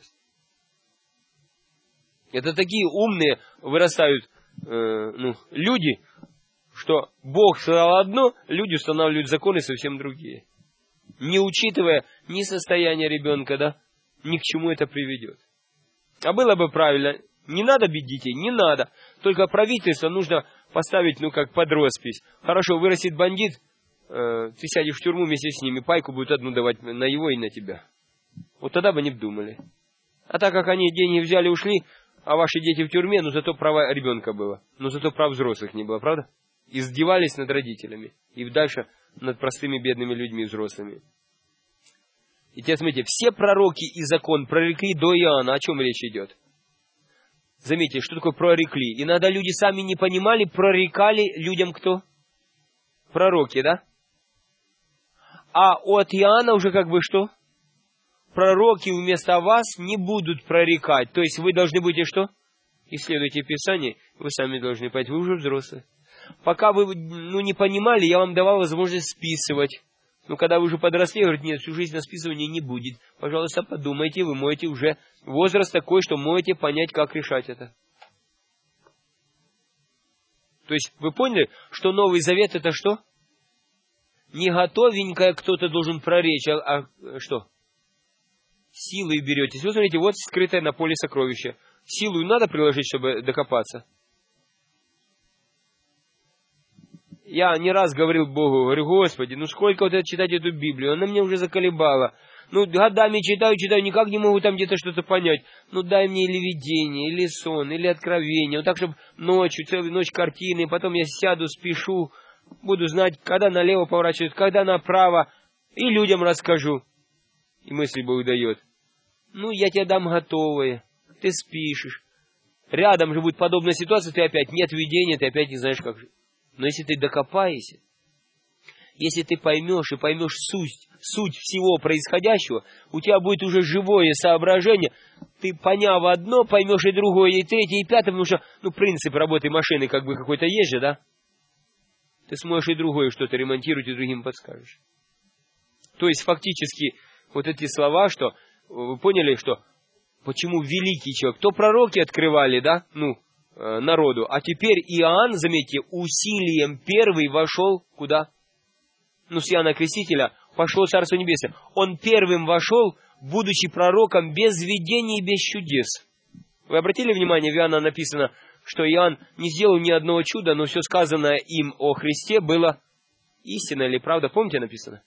Это такие умные вырастают э, ну, люди, что Бог сказал одно, люди устанавливают законы совсем другие. Не учитывая ни состояние ребенка, да, ни к чему это приведет. А было бы правильно, не надо бить детей, не надо. Только правительство нужно поставить, ну, как под роспись. Хорошо, вырастет бандит, э, ты сядешь в тюрьму вместе с ними, пайку будут одну давать на его и на тебя. Вот тогда бы не вдумали. А так как они деньги взяли, ушли, а ваши дети в тюрьме, ну, зато права ребенка было. Но зато прав взрослых не было, правда? Издевались над родителями. И дальше над простыми бедными людьми взрослыми. И теперь смотрите, все пророки и закон прорекли до Иоанна. О чем речь идет? Заметьте, что такое прорекли? Иногда люди сами не понимали, прорекали людям кто? Пророки, да? А от Иоанна уже как бы что? Пророки вместо вас не будут прорекать. То есть вы должны будете что? Исследуйте Писание, вы сами должны понять, вы уже взрослые. Пока вы ну, не понимали, я вам давал возможность списывать. Но когда вы уже подросли, говорите, нет, всю жизнь на списывания не будет. Пожалуйста, подумайте, вы можете уже возраст такой, что можете понять, как решать это. То есть, вы поняли, что Новый Завет это что? Не готовенькое кто-то должен проречь, а, а что? Силой беретесь. Вы смотрите, вот скрытое на поле сокровище. Силу надо приложить, чтобы докопаться. Я не раз говорил Богу, говорю, Господи, ну сколько вот это читать эту Библию, она меня уже заколебала. Ну, годами читаю, читаю, никак не могу там где-то что-то понять. Ну, дай мне или видение, или сон, или откровение. Вот так, чтобы ночью, целую ночь картины, потом я сяду, спешу, буду знать, когда налево поворачивать, когда направо, и людям расскажу. И мысль Бог дает. Ну, я тебе дам готовое, ты спишешь. Рядом же будет подобная ситуация, ты опять нет видения, ты опять не знаешь, как жить. Но если ты докопаешься, если ты поймешь и поймешь суть, суть всего происходящего, у тебя будет уже живое соображение, ты, поняв одно, поймешь и другое, и третье, и пятое, потому что, ну, принцип работы машины как бы какой-то есть же, да? Ты сможешь и другое что-то ремонтировать, и другим подскажешь. То есть, фактически, вот эти слова, что, вы поняли, что, почему великий человек, то пророки открывали, да, ну, народу. А теперь Иоанн, заметьте, усилием первый вошел куда? Ну, с Иоанна Крестителя пошел в Царство Небесное. Он первым вошел, будучи пророком без видений и без чудес. Вы обратили внимание, в Иоанна написано, что Иоанн не сделал ни одного чуда, но все сказанное им о Христе было истина или правда. Помните, написано?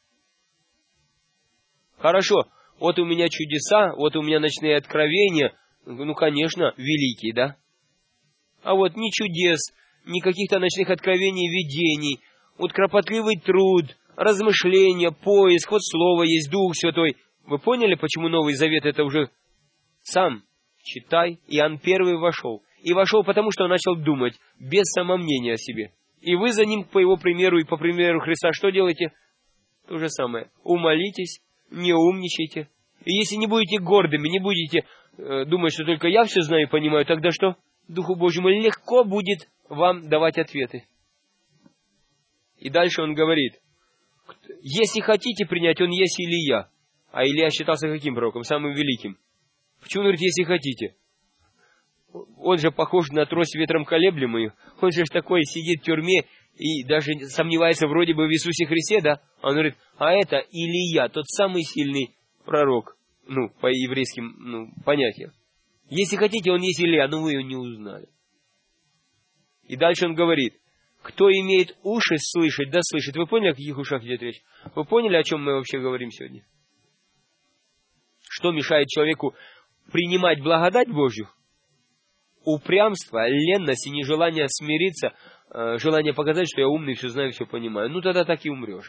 Хорошо, вот у меня чудеса, вот у меня ночные откровения, ну, конечно, великие, да? А вот ни чудес, ни каких-то ночных откровений, видений, вот кропотливый труд, размышления, поиск, вот Слово есть, Дух Святой. Вы поняли, почему Новый Завет это уже сам читай? Иоанн первый вошел. И вошел потому, что он начал думать, без самомнения о себе. И вы за ним, по его примеру и по примеру Христа, что делаете? То же самое. Умолитесь, не умничайте. И если не будете гордыми, не будете э, думать, что только я все знаю и понимаю, тогда что? Духу Божьему легко будет вам давать ответы. И дальше он говорит, если хотите принять, он есть Илия. А Илия считался каким пророком? Самым великим. Почему он говорит, если хотите? Он же похож на трость ветром колеблемую. Он же такой сидит в тюрьме и даже сомневается вроде бы в Иисусе Христе, да? Он говорит, а это Илия, тот самый сильный пророк. Ну, по еврейским ну, понятиям. Если хотите, он есть Илия, но вы его не узнали. И дальше он говорит, кто имеет уши слышать, да слышит. Вы поняли, о каких ушах идет речь? Вы поняли, о чем мы вообще говорим сегодня? Что мешает человеку принимать благодать Божью? Упрямство, ленность и нежелание смириться, э, желание показать, что я умный, все знаю, все понимаю. Ну, тогда так и умрешь.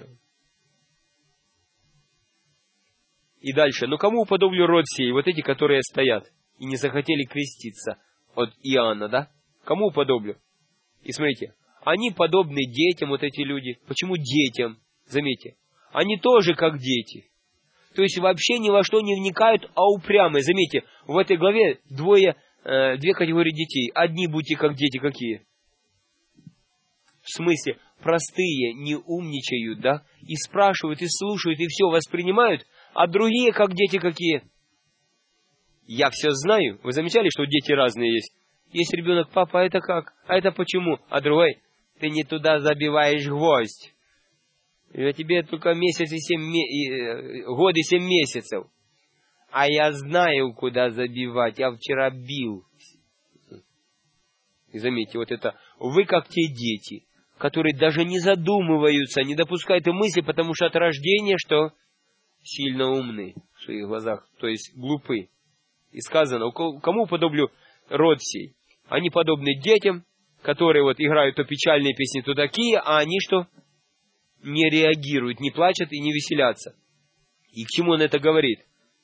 И дальше. Ну, кому уподоблю род сей? Вот эти, которые стоят и не захотели креститься от Иоанна, да? Кому уподоблю? И смотрите, они подобны детям, вот эти люди. Почему детям? Заметьте. Они тоже как дети. То есть вообще ни во что не вникают, а упрямые. Заметьте, в этой главе двое, э, две категории детей. Одни будьте как дети какие? В смысле, простые, не умничают, да? И спрашивают, и слушают, и все воспринимают. А другие как дети какие? Я все знаю. Вы замечали, что дети разные есть? Есть ребенок, папа, а это как? А это почему? А другой, ты не туда забиваешь гвоздь. И тебе только месяц и семь, ме... год и семь месяцев. А я знаю, куда забивать. Я вчера бил. И заметьте, вот это, вы как те дети, которые даже не задумываются, не допускают и мысли, потому что от рождения, что сильно умны в своих глазах, то есть глупы. И сказано, кому подоблю род сей? Они подобны детям, которые вот играют то печальные песни, то такие, а они что? Не реагируют, не плачут и не веселятся. И к чему он это говорит?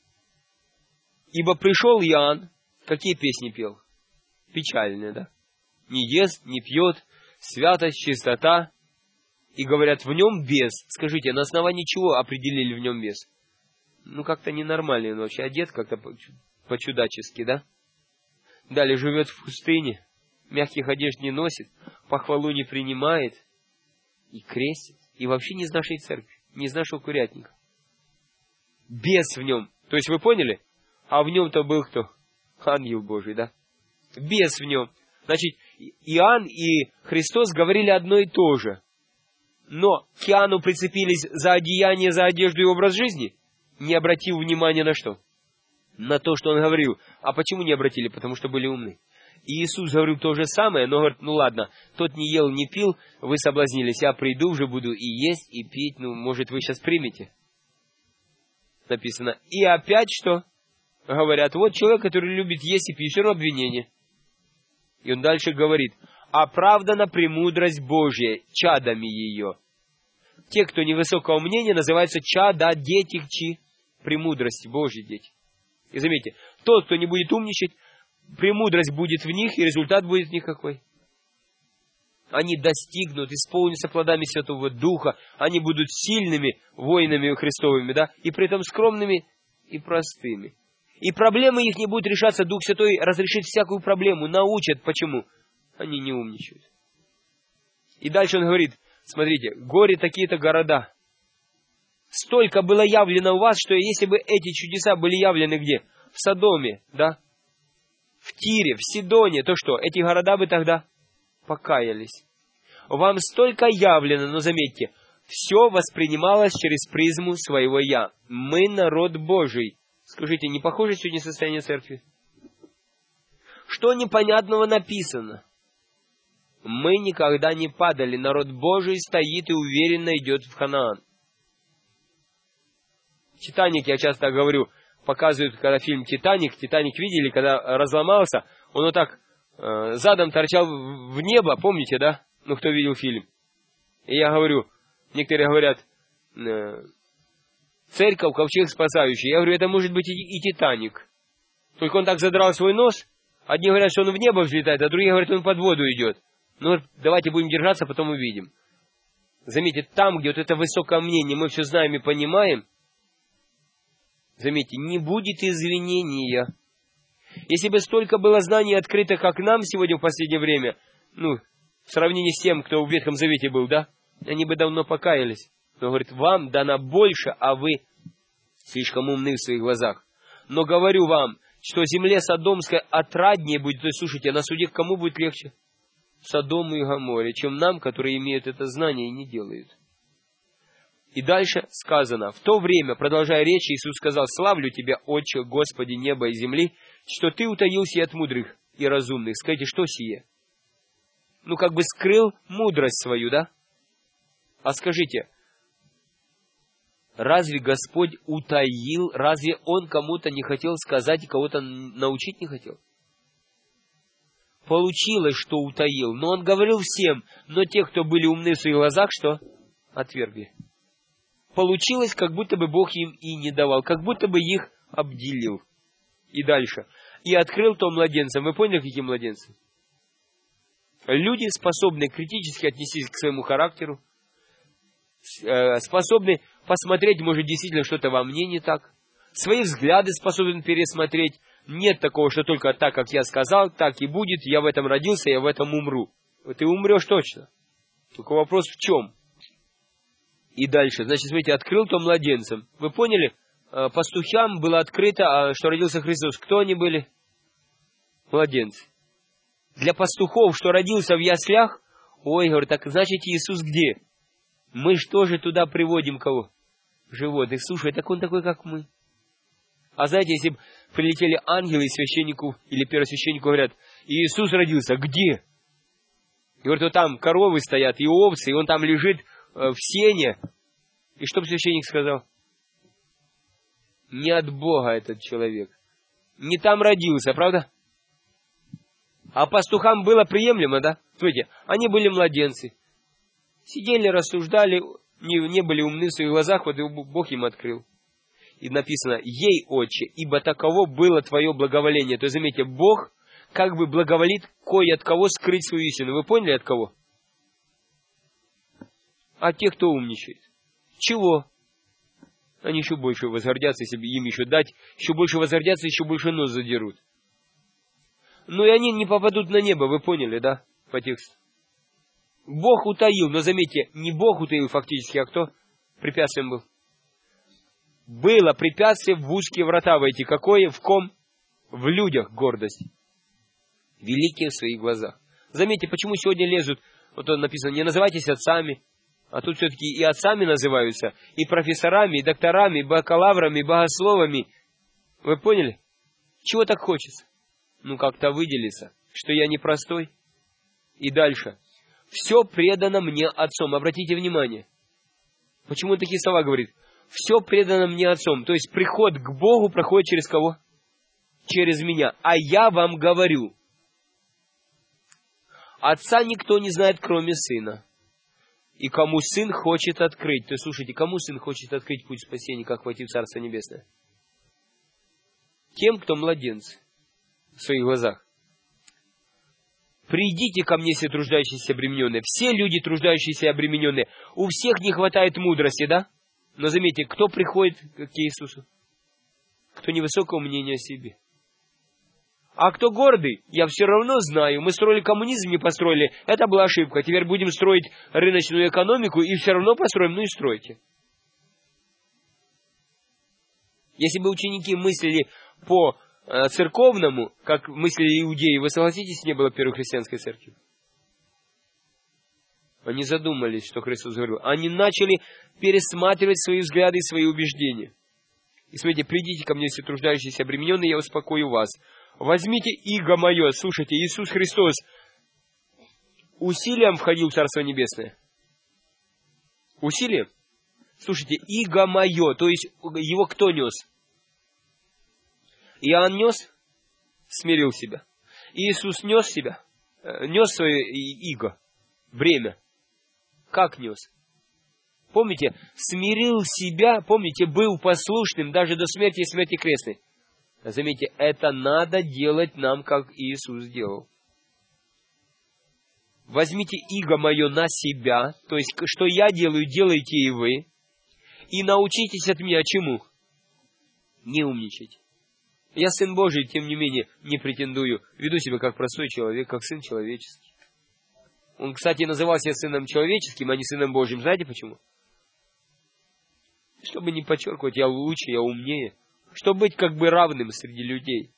Ибо пришел Иоанн, какие песни пел? Печальные, да? Не ест, не пьет, святость, чистота. И говорят, в нем бес. Скажите, на основании чего определили в нем бес? Ну, как-то ненормальный он вообще одет, как-то по-чудачески, да? Далее живет в пустыне, мягких одежд не носит, похвалу не принимает и крестит. И вообще не из нашей церкви, не из нашего курятника. Бес в нем. То есть вы поняли? А в нем-то был кто? Ангел Божий, да? Бес в нем. Значит, Иоанн и Христос говорили одно и то же. Но к Иоанну прицепились за одеяние, за одежду и образ жизни, не обратив внимания на что? На то, что он говорил. А почему не обратили? Потому что были умны. И Иисус говорил то же самое, но говорит, ну ладно, тот не ел, не пил, вы соблазнились, я приду, уже буду и есть, и пить, ну, может, вы сейчас примете. Написано. И опять что? Говорят, вот человек, который любит есть и пить, все равно обвинение. И он дальше говорит, оправдана премудрость Божья чадами ее. Те, кто невысокого мнения, называются чада, дети, чьи? Премудрости Божьи дети. И заметьте, тот, кто не будет умничать, премудрость будет в них, и результат будет в них какой? Они достигнут, исполнятся плодами Святого Духа, они будут сильными воинами Христовыми, да, и при этом скромными и простыми. И проблемы их не будут решаться, Дух Святой разрешит всякую проблему, научат. Почему? Они не умничают. И дальше он говорит, смотрите, горе такие-то города. Столько было явлено у вас, что если бы эти чудеса были явлены где? В Содоме, да? В Тире, в Сидоне, то что? Эти города бы тогда покаялись. Вам столько явлено, но заметьте, Все воспринималось через призму своего «я». Мы народ Божий. Скажите, не похоже сегодня состояние церкви? Что непонятного написано? Мы никогда не падали. Народ Божий стоит и уверенно идет в Ханаан. «Титаник», я часто говорю, показывают, когда фильм «Титаник». «Титаник» видели, когда разломался, он вот так э, задом торчал в небо, помните, да? Ну, кто видел фильм? И я говорю, некоторые говорят, э, церковь, ковчег спасающий. Я говорю, это может быть и, и «Титаник». Только он так задрал свой нос. Одни говорят, что он в небо взлетает, а другие говорят, он под воду идет. Ну, давайте будем держаться, потом увидим. Заметьте, там, где вот это высокое мнение, мы все знаем и понимаем, заметьте, не будет извинения. Если бы столько было знаний открыто, как нам сегодня в последнее время, ну, в сравнении с тем, кто в Ветхом Завете был, да, они бы давно покаялись. Но говорит, вам дано больше, а вы слишком умны в своих глазах. Но говорю вам, что земле Содомской отраднее будет, то есть, слушайте, на суде кому будет легче? Содому и Гоморе, чем нам, которые имеют это знание и не делают. И дальше сказано, в то время, продолжая речь, Иисус сказал, «Славлю Тебя, Отче, Господи неба и земли, что Ты утаил сие от мудрых и разумных». Скажите, что сие? Ну, как бы скрыл мудрость свою, да? А скажите, разве Господь утаил, разве Он кому-то не хотел сказать и кого-то научить не хотел? Получилось, что утаил, но Он говорил всем, но те, кто были умны в своих глазах, что? Отвергли. Получилось, как будто бы Бог им и не давал, как будто бы их обделил. И дальше. И открыл то младенцам. Вы поняли, какие младенцы? Люди, способные критически отнестись к своему характеру, способны посмотреть, может, действительно что-то во мне не так, свои взгляды способны пересмотреть. Нет такого, что только так, как я сказал, так и будет, я в этом родился, я в этом умру. Ты умрешь точно. Только вопрос в чем? И дальше, значит, смотрите, открыл то младенцам. Вы поняли? Пастухам было открыто, что родился Христос. Кто они были? Младенцы. Для пастухов, что родился в яслях, ой, говорю, так значит, Иисус где? Мы что же туда приводим кого? Животных. Слушай, так он такой, как мы. А знаете, если бы прилетели ангелы и священнику, или первосвященнику говорят, Иисус родился, где? И говорят, вот там коровы стоят, и овцы, и он там лежит в сене. И что бы священник сказал? Не от Бога этот человек. Не там родился, правда? А пастухам было приемлемо, да? Смотрите, они были младенцы. Сидели, рассуждали, не, не были умны в своих глазах, вот и Бог им открыл. И написано, ей, Отче, ибо таково было твое благоволение. То есть, заметьте, Бог как бы благоволит кое от кого скрыть свою истину. Вы поняли, от кого? От тех, кто умничает. Чего? Они еще больше возгордятся, если им еще дать, еще больше возгордятся, еще больше нос задерут. Но и они не попадут на небо, вы поняли, да, по тексту? Бог утаил, но заметьте, не Бог утаил фактически, а кто препятствием был? Было препятствие в узкие врата войти. Какое? В ком? В людях гордость. Великие в своих глазах. Заметьте, почему сегодня лезут, вот он написано, не называйтесь отцами, а тут все-таки и отцами называются, и профессорами, и докторами, и бакалаврами, и богословами. Вы поняли? Чего так хочется? Ну, как-то выделиться, что я непростой. И дальше. Все предано мне Отцом. Обратите внимание. Почему он такие слова говорит? Все предано мне Отцом. То есть приход к Богу проходит через кого? Через меня. А я вам говорю. Отца никто не знает, кроме Сына. И кому Сын хочет открыть. То есть, слушайте, кому Сын хочет открыть путь спасения, как войти в Царство Небесное? Тем, кто младенцы в своих глазах. Придите ко мне, все труждающиеся и обремененные. Все люди, труждающиеся и обремененные. У всех не хватает мудрости, да? Но заметьте, кто приходит к Иисусу? Кто невысокого мнения о себе. А кто гордый, я все равно знаю. Мы строили коммунизм, не построили. Это была ошибка. Теперь будем строить рыночную экономику и все равно построим. Ну и стройте. Если бы ученики мыслили по э, церковному, как мыслили иудеи, вы согласитесь, не было первой христианской церкви? Они задумались, что Христос говорил. Они начали пересматривать свои взгляды и свои убеждения. И смотрите, придите ко мне, все труждающиеся, обремененные, я успокою вас. Возьмите иго мое. Слушайте, Иисус Христос усилием входил в Царство Небесное. Усилием? Слушайте, иго мое, то есть его кто нес? Иоанн нес, смирил себя. Иисус нес себя, нес свое иго, бремя. Как нес? Помните, смирил себя, помните, был послушным даже до смерти и смерти крестной. Заметьте, это надо делать нам, как Иисус сделал. Возьмите иго мое на себя, то есть, что я делаю, делайте и вы, и научитесь от меня чему? Не умничать. Я Сын Божий, тем не менее, не претендую. Веду себя как простой человек, как Сын человеческий. Он, кстати, называл себя Сыном человеческим, а не Сыном Божьим. Знаете почему? Чтобы не подчеркивать, я лучше, я умнее. Чтобы быть как бы равным среди людей.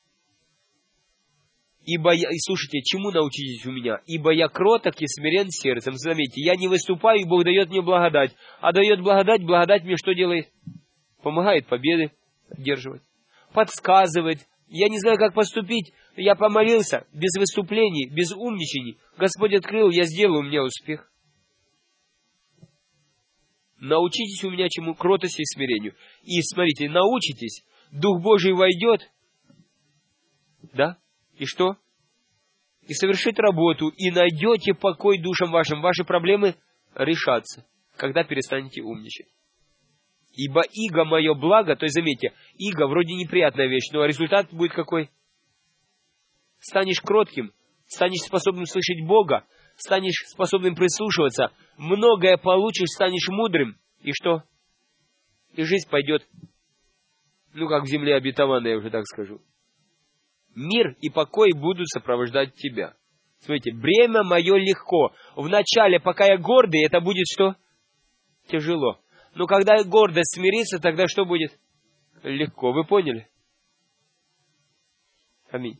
Ибо я, и слушайте, чему научитесь у меня? Ибо я кроток и смирен сердцем. Заметьте, я не выступаю, и Бог дает мне благодать. А дает благодать, благодать мне что делает? Помогает победы одерживать. Подсказывает. Я не знаю, как поступить. Я помолился, без выступлений, без умничаний. Господь открыл, я сделаю, у меня успех. Научитесь у меня чему? Кротости и смирению. И смотрите, научитесь, Дух Божий войдет, да? И что? И совершит работу, и найдете покой душам вашим. Ваши проблемы решатся, когда перестанете умничать. Ибо иго мое благо, то есть заметьте, иго вроде неприятная вещь, но результат будет какой? Станешь кротким, станешь способным слышать Бога, станешь способным прислушиваться, многое получишь, станешь мудрым. И что? И жизнь пойдет, ну как в земле обетованной, я уже так скажу. Мир и покой будут сопровождать тебя. Смотрите, бремя мое легко. Вначале, пока я гордый, это будет что? Тяжело. Но когда гордость смирится, тогда что будет? Легко. Вы поняли? Аминь.